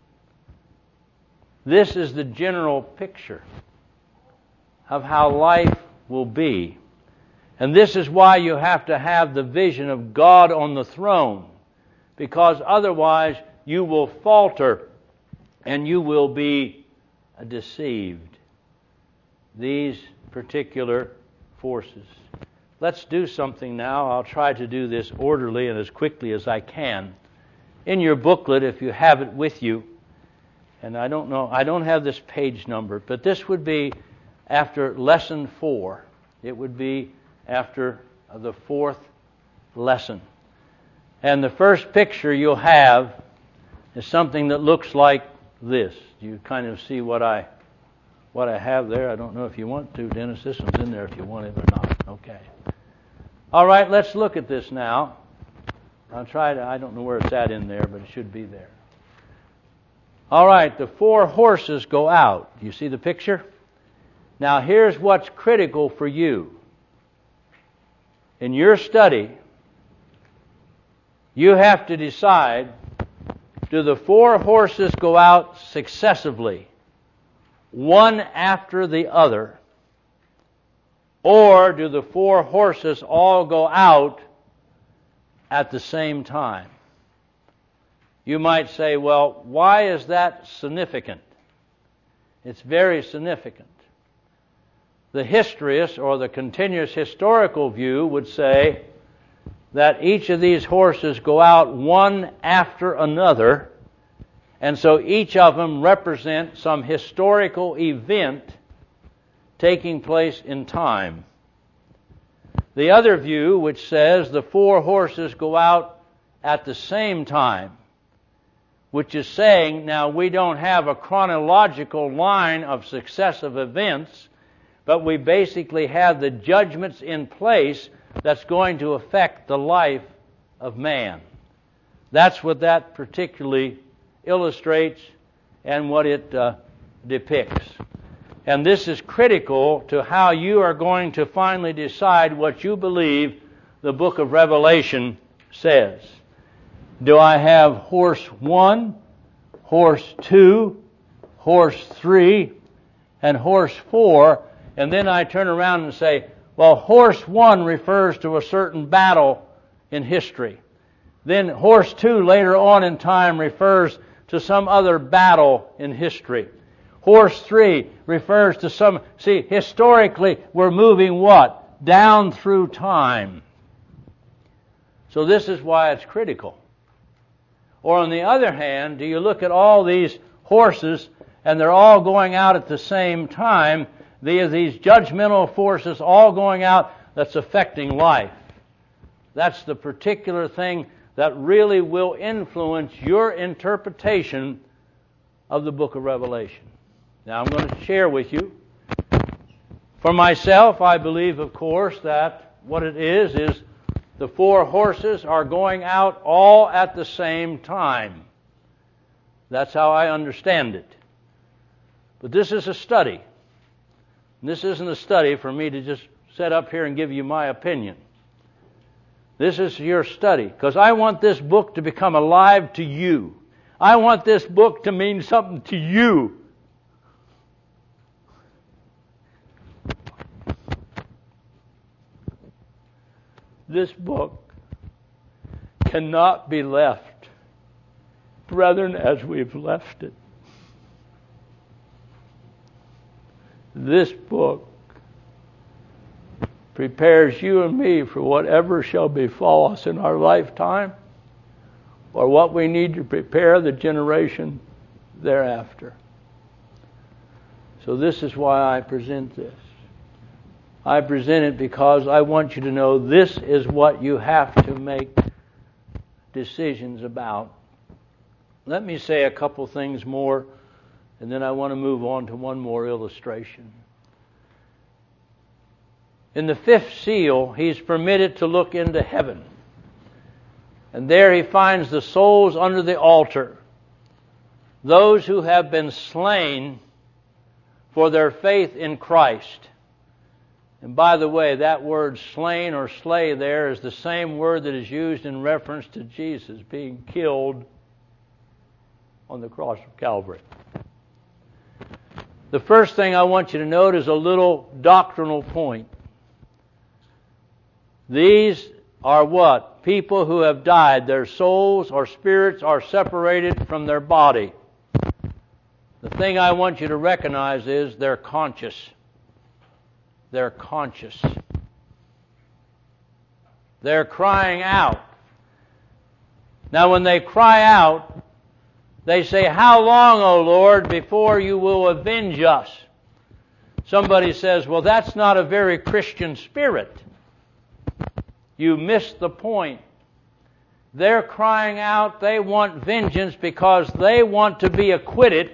This is the general picture of how life will be. And this is why you have to have the vision of God on the throne, because otherwise you will falter and you will be deceived. These particular forces. Let's do something now. I'll try to do this orderly and as quickly as I can. In your booklet, if you have it with you, and I don't know, I don't have this page number, but this would be after lesson four. It would be after the fourth lesson. And the first picture you'll have is something that looks like this. You kind of see what I what I have there. I don't know if you want to, Dennis. This one's in there if you want it or not. Okay. All right, let's look at this now. I'll try to, I don't know where it's at in there, but it should be there. All right, the four horses go out. You see the picture? Now here's what's critical for you. In your study, you have to decide, do the four horses go out successively, one after the other, or do the four horses all go out at the same time? You might say, well, why is that significant? It's very significant. The historyist or the continuous historical view would say that each of these horses go out one after another, and so each of them represent some historical event taking place in time. The other view, which says the four horses go out at the same time, which is saying now we don't have a chronological line of successive events, but we basically have the judgments in place that's going to affect the life of man. That's what that particularly illustrates and what it uh, depicts. And this is critical to how you are going to finally decide what you believe the book of Revelation says. Do I have horse one, horse two, horse three, and horse four, and then I turn around and say, well, horse one refers to a certain battle in history. Then horse two later on in time refers to some other battle in history. Horse three refers to some... See, historically, we're moving what? Down through time. So this is why it's critical. Or on the other hand, do you look at all these horses and they're all going out at the same time? These, these judgmental forces all going out that's affecting life. That's the particular thing that really will influence your interpretation of the book of Revelation. Now I'm going to share with you. For myself, I believe, of course, that what it is is the four horses are going out all at the same time. That's how I understand it. But this is a study. This isn't a study for me to just sit up here and give you my opinion. This is your study, because I want this book to become alive to you. I want this book to mean something to you. This book cannot be left, brethren, as we've left it. This book prepares you and me for whatever shall befall us in our lifetime, or what we need to prepare the generation thereafter. So this is why I present this. I present it because I want you to know this is what you have to make decisions about. Let me say a couple things more, and then I want to move on to one more illustration. In the fifth seal, he's permitted to look into heaven. And there he finds the souls under the altar, those who have been slain for their faith in Christ. And by the way, that word slain or slay there is the same word that is used in reference to Jesus being killed on the cross of Calvary. The first thing I want you to note is a little doctrinal point. These are what? People who have died. Their souls or spirits are separated from their body. The thing I want you to recognize is they're conscious. They're conscious. They're crying out. Now when they cry out, they say, "How long, O Lord, before you will avenge us?" Somebody says, "Well, that's not a very Christian spirit." You missed the point. They're crying out, they want vengeance because they want to be acquitted.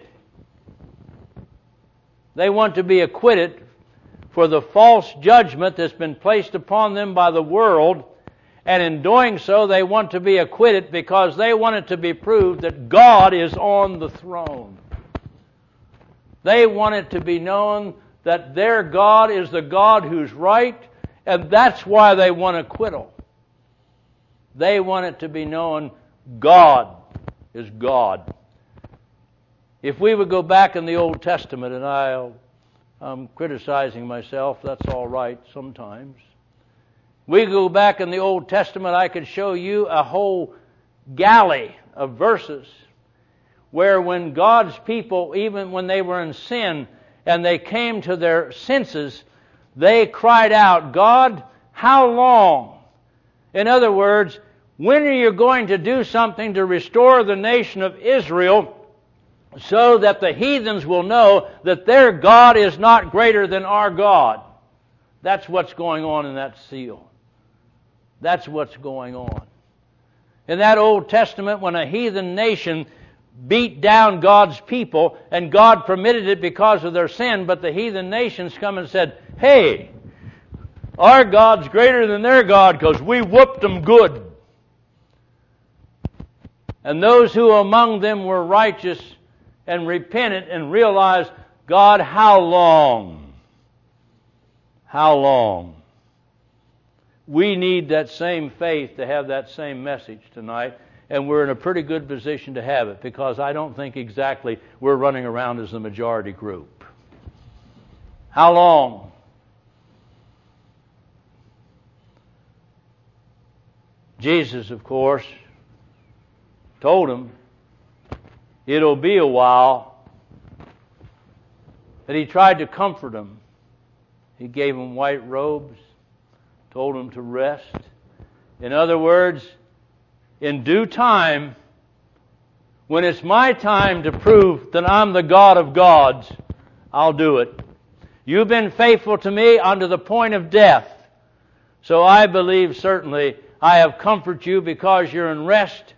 They want to be acquitted for the false judgment that's been placed upon them by the world. And in doing so, they want to be acquitted because they want it to be proved that God is on the throne. They want it to be known that their God is the God who's right, and that's why they want acquittal. They want it to be known God is God. If we would go back in the Old Testament, and I'll, I'm criticizing myself, that's all right sometimes. We go back in the Old Testament, I could show you a whole galley of verses where when God's people, even when they were in sin and they came to their senses, they cried out, "God, how long?" In other words, when are you going to do something to restore the nation of Israel so that the heathens will know that their God is not greater than our God? That's what's going on in that seal. That's what's going on. In that Old Testament, when a heathen nation beat down God's people, and God permitted it because of their sin, but the heathen nations come and said, hey, our God's greater than their God because we whooped them good. And those who among them were righteous and repentant and realized, God, how long? How long? We need that same faith to have that same message tonight, and we're in a pretty good position to have it, because I don't think exactly we're running around as the majority group. How long? Jesus, of course, told him it'll be a while, but he tried to comfort him. He gave him white robes, told him to rest. In other words, in due time, when it's my time to prove that I'm the God of gods, I'll do it. You've been faithful to me unto the point of death. So I believe certainly I have comforted you because you're in rest.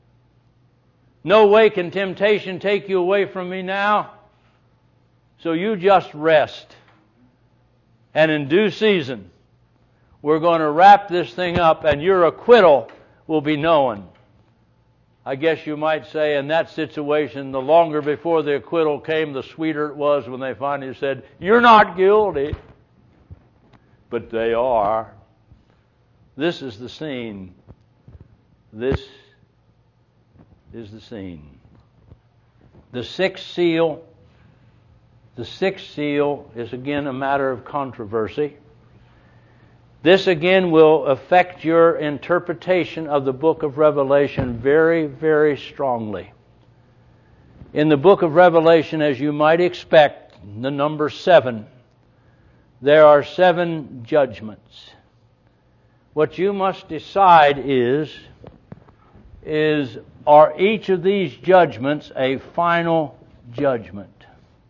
No way can temptation take you away from me now. So you just rest. And in due season, we're going to wrap this thing up, and your acquittal will be known. I guess you might say in that situation, the longer before the acquittal came, the sweeter it was when they finally said, you're not guilty. But they are. This is the scene. This is the scene. The sixth seal, the sixth seal is again a matter of controversy. This again will affect your interpretation of the book of Revelation very, very strongly. In the book of Revelation, as you might expect, the number seven, there are seven judgments. What you must decide is, is are each of these judgments a final judgment?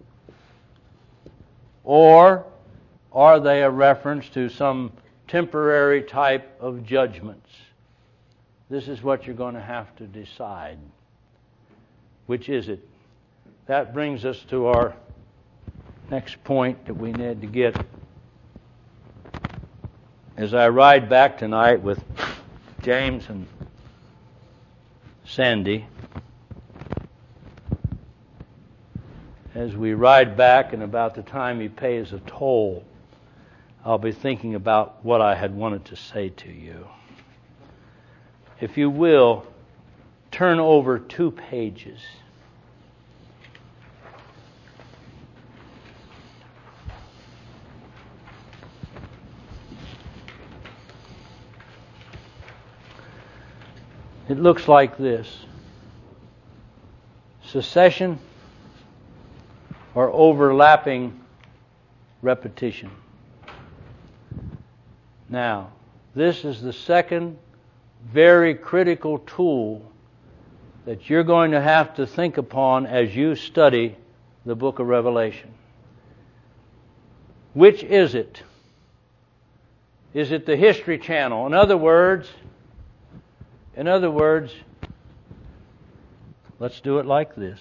Or are they a reference to some temporary type of judgments? This is what you're going to have to decide. Which is it? That brings us to our next point that we need to get. As I ride back tonight with James and Sandy, as we ride back and about the time he pays a toll, I'll be thinking about what I had wanted to say to you. If you will, turn over two pages. It looks like this: succession or overlapping repetition. Now, this is the second very critical tool that you're going to have to think upon as you study the book of Revelation. Which is it? Is it the History Channel? In other words, in other words, let's do it like this.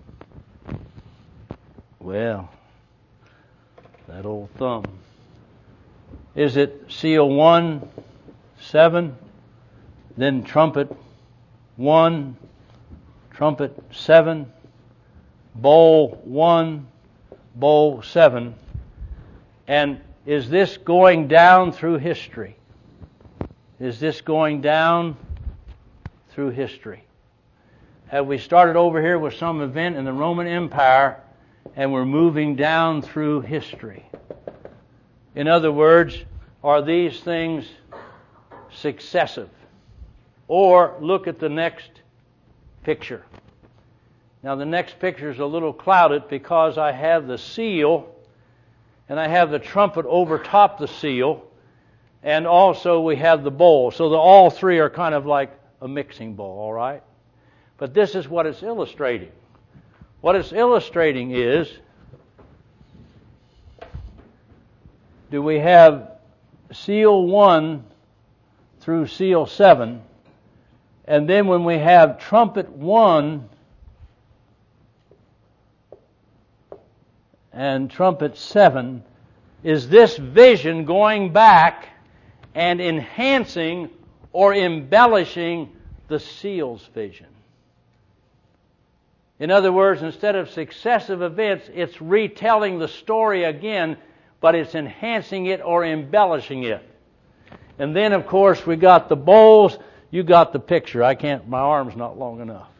Well, that old thumb. Is it seal one, seven, then trumpet one, trumpet seven, bowl one, bowl seven? And is this going down through history? Is this going down through history? Have we started over here with some event in the Roman Empire and we're moving down through history? In other words, are these things successive? Or look at the next picture. Now the next picture is a little clouded because I have the seal and I have the trumpet over top the seal, and also we have the bowl. So the, all three are kind of like a mixing bowl, all right? But this is what it's illustrating. What it's illustrating is, do we have seal one through seal seven, and then when we have trumpet one and trumpet seven, is this vision going back and enhancing or embellishing the seal's vision? In other words, instead of successive events, it's retelling the story again, but it's enhancing it or embellishing it. And then, of course, we got the bowls. You got the picture. I can't, my arm's not long enough.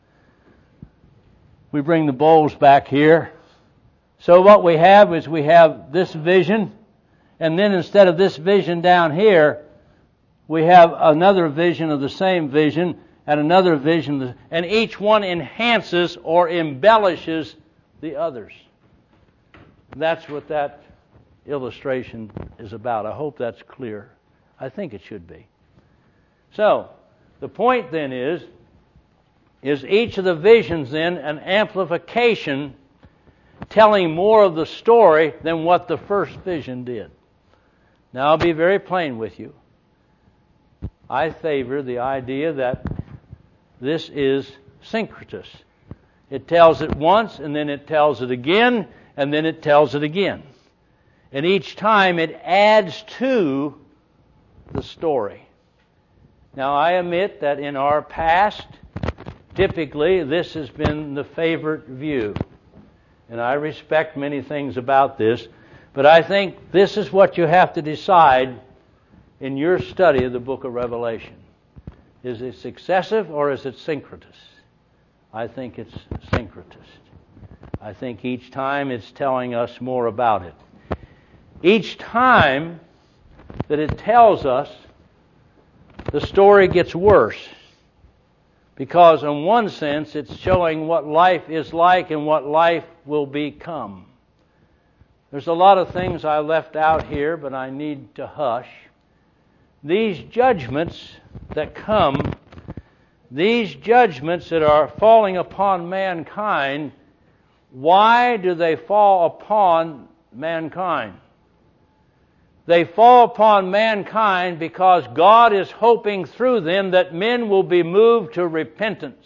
We bring the bowls back here. So what we have is we have this vision, and then instead of this vision down here, we have another vision of the same vision, and another vision, and each one enhances or embellishes the others. That's what that illustration is about. I hope that's clear. I think it should be. So, the point then is, is each of the visions then an amplification telling more of the story than what the first vision did. Now, I'll be very plain with you. I favor the idea that this is syncretous. It tells it once, and then it tells it again, and then it tells it again. And each time it adds to the story. Now, I admit that in our past, typically this has been the favorite view. And I respect many things about this, but I think this is what you have to decide in your study of the book of Revelation. Is it successive or is it syncretous? I think it's syncretist. I think each time it's telling us more about it. Each time that it tells us, the story gets worse. Because in one sense, it's showing what life is like and what life will become. There's a lot of things I left out here, but I need to hush. These judgments that come, these judgments that are falling upon mankind, why do they fall upon mankind? They fall upon mankind because God is hoping through them that men will be moved to repentance.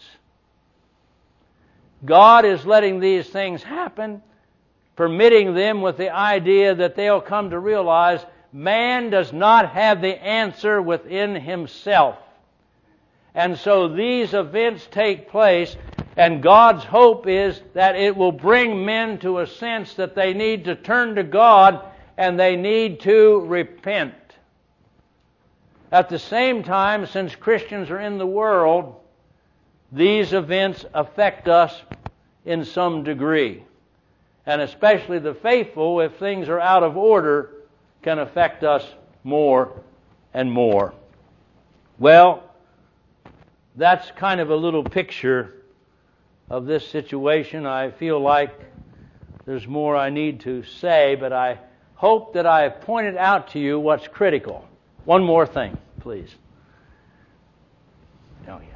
God is letting these things happen, permitting them with the idea that they'll come to realize man does not have the answer within himself. And so these events take place, and God's hope is that it will bring men to a sense that they need to turn to God and they need to repent. At the same time, since Christians are in the world, these events affect us in some degree. And especially the faithful, if things are out of order, can affect us more and more. Well, that's kind of a little picture of this situation. I feel like there's more I need to say, but I hope that I have pointed out to you what's critical. One more thing, please. Oh, yeah.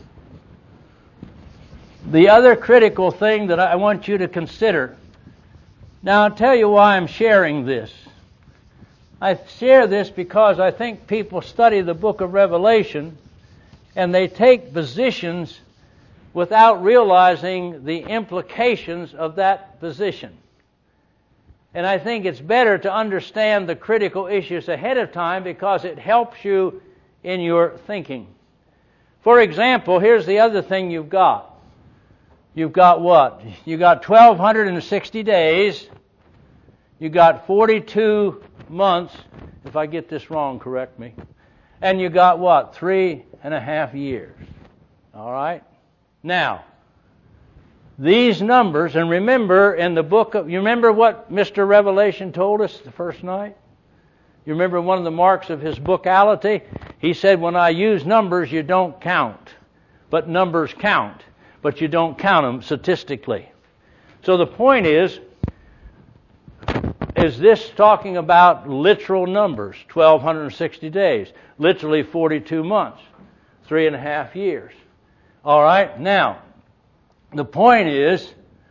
The other critical thing that I want you to consider. Now, I'll tell you why I'm sharing this. I share this because I think people study the book of Revelation and they take positions without realizing the implications of that position. And I think it's better to understand the critical issues ahead of time because it helps you in your thinking. For example, here's the other thing you've got. You've got what? You've got twelve sixty days. You've got forty-two months. If I get this wrong, correct me. And you got what? Three and a half years. All right? Now, these numbers, and remember in the book of, you remember what Mister Revelation told us the first night? You remember one of the marks of his bookality? He said, when I use numbers, you don't count. But numbers count. But you don't count them statistically. So the point is, is this talking about literal numbers, twelve sixty days, literally forty-two months, three and a half years? All right, now, the point is,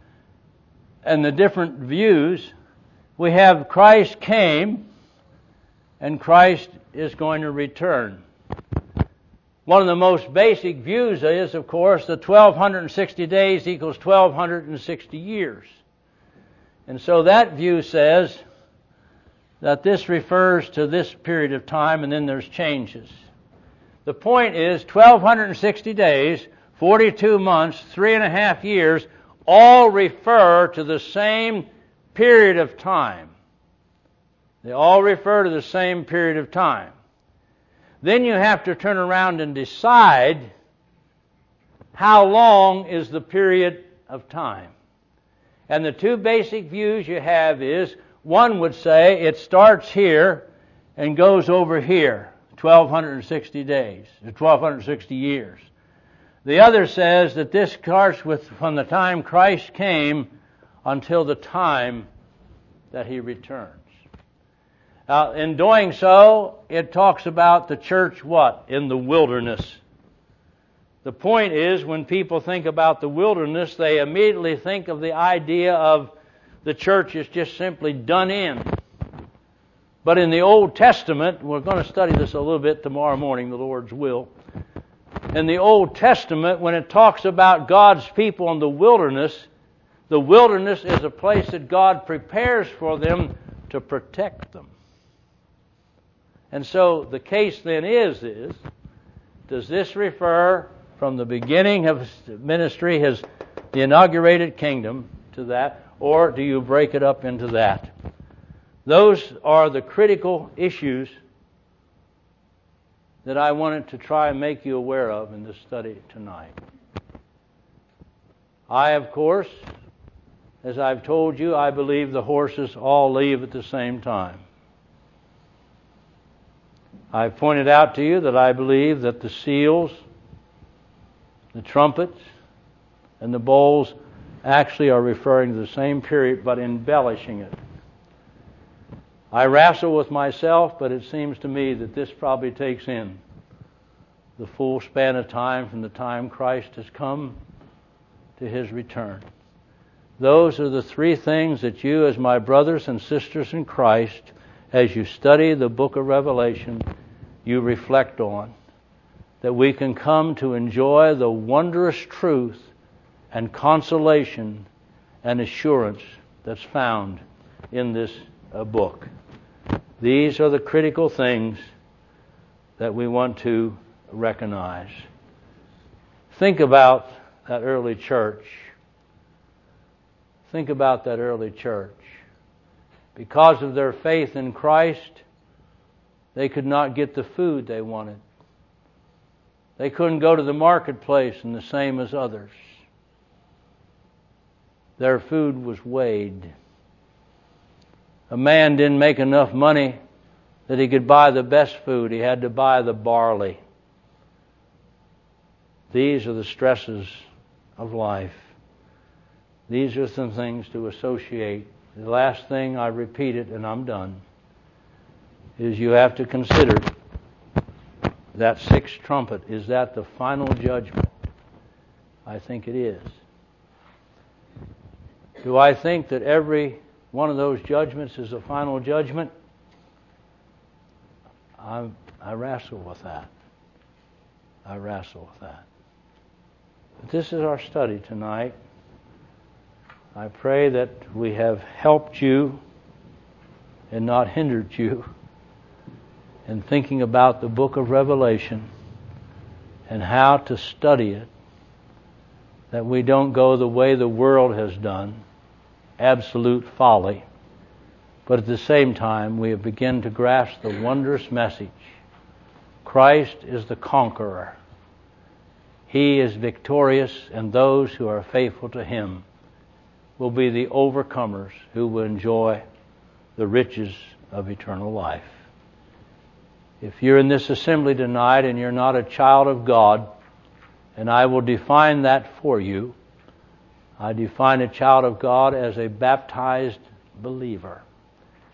and the different views, we have Christ came and Christ is going to return. One of the most basic views is, of course, that twelve sixty days equals twelve sixty years. And so that view says that this refers to this period of time, and then there's changes. The point is, twelve sixty days, forty-two months, three and a half years, all refer to the same period of time. They all refer to the same period of time. Then you have to turn around and decide how long is the period of time. And the two basic views you have is, one would say it starts here and goes over here, twelve sixty days, twelve sixty years. The other says that this starts with from the time Christ came until the time that He returns. Now, in doing so, it talks about the church what? In the wilderness. The point is, when people think about the wilderness, they immediately think of the idea of the church is just simply done in. But in the Old Testament, we're going to study this a little bit tomorrow morning, the Lord's will. In the Old Testament, when it talks about God's people in the wilderness, the wilderness is a place that God prepares for them to protect them. And so the case then is, is, does this refer from the beginning of his ministry, his the inaugurated kingdom, to that, or do you break it up into that? Those are the critical issues that I wanted to try and make you aware of in this study tonight. I, of course, as I've told you, I believe the horses all leave at the same time. I've pointed out to you that I believe that the seals, the trumpets, and the bowls actually are referring to the same period but embellishing it. I wrestle with myself, but it seems to me that this probably takes in the full span of time from the time Christ has come to His return. Those are the three things that you, as my brothers and sisters in Christ, as you study the book of Revelation, you reflect on, that we can come to enjoy the wondrous truth and consolation and assurance that's found in this uh, book. These are the critical things that we want to recognize. Think about that early church. Think about that early church. Because of their faith in Christ, they could not get the food they wanted. They couldn't go to the marketplace and the same as others. Their food was weighed. A man didn't make enough money that he could buy the best food. He had to buy the barley. These are the stresses of life. These are some things to associate. The last thing, I repeat it and I'm done, is you have to consider that sixth trumpet. Is that the final judgment? I think it is. Do I think that every one of those judgments is a final judgment? I, I wrestle with that. I wrestle with that. But this is our study tonight. I pray that we have helped you and not hindered you in thinking about the book of Revelation and how to study it, that we don't go the way the world has done, absolute folly, but at the same time we begin to grasp the wondrous message. Christ is the conqueror. He is victorious, and those who are faithful to Him will be the overcomers who will enjoy the riches of eternal life. If you're in this assembly tonight and you're not a child of God, and I will define that for you, I define a child of God as a baptized believer.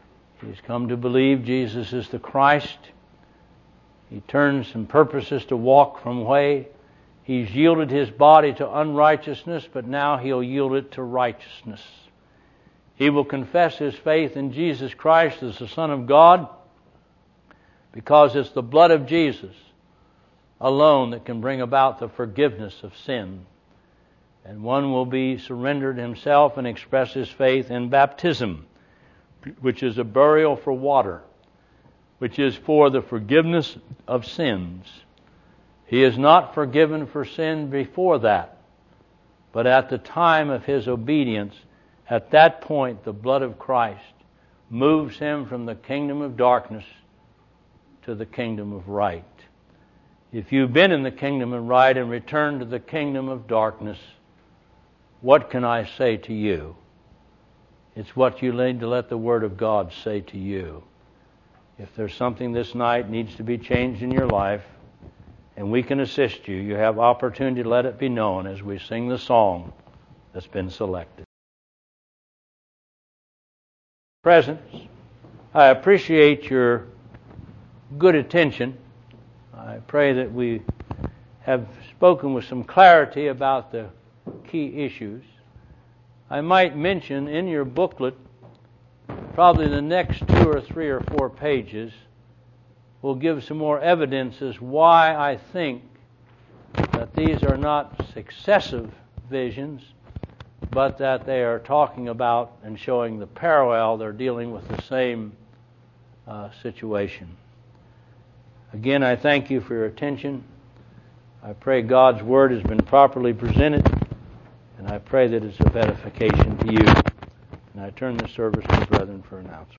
He's come to believe Jesus is the Christ. He turns and purposes to walk from way. He's yielded his body to unrighteousness, but now he'll yield it to righteousness. He will confess his faith in Jesus Christ as the Son of God, because it's the blood of Jesus alone that can bring about the forgiveness of sin. And one will be surrendered himself and express his faith in baptism, which is a burial for water, which is for the forgiveness of sins. He is not forgiven for sin before that, but at the time of his obedience, at that point the blood of Christ moves him from the kingdom of darkness to the kingdom of light. If you've been in the kingdom of light and returned to the kingdom of darkness, what can I say to you? It's what you need to let the Word of God say to you. If there's something this night needs to be changed in your life, and we can assist you, you have opportunity to let it be known as we sing the song that's been selected. Presence, I appreciate your good attention. I pray that we have spoken with some clarity about the key issues. I might mention in your booklet, probably the next two or three or four pages will give some more evidence as why I think that these are not successive visions, but that they are talking about and showing the parallel. They're dealing with the same uh, situation. Again, I thank you for your attention. I pray God's Word has been properly presented, and I pray that it's of edification to you. And I turn the service to the brethren for announcement.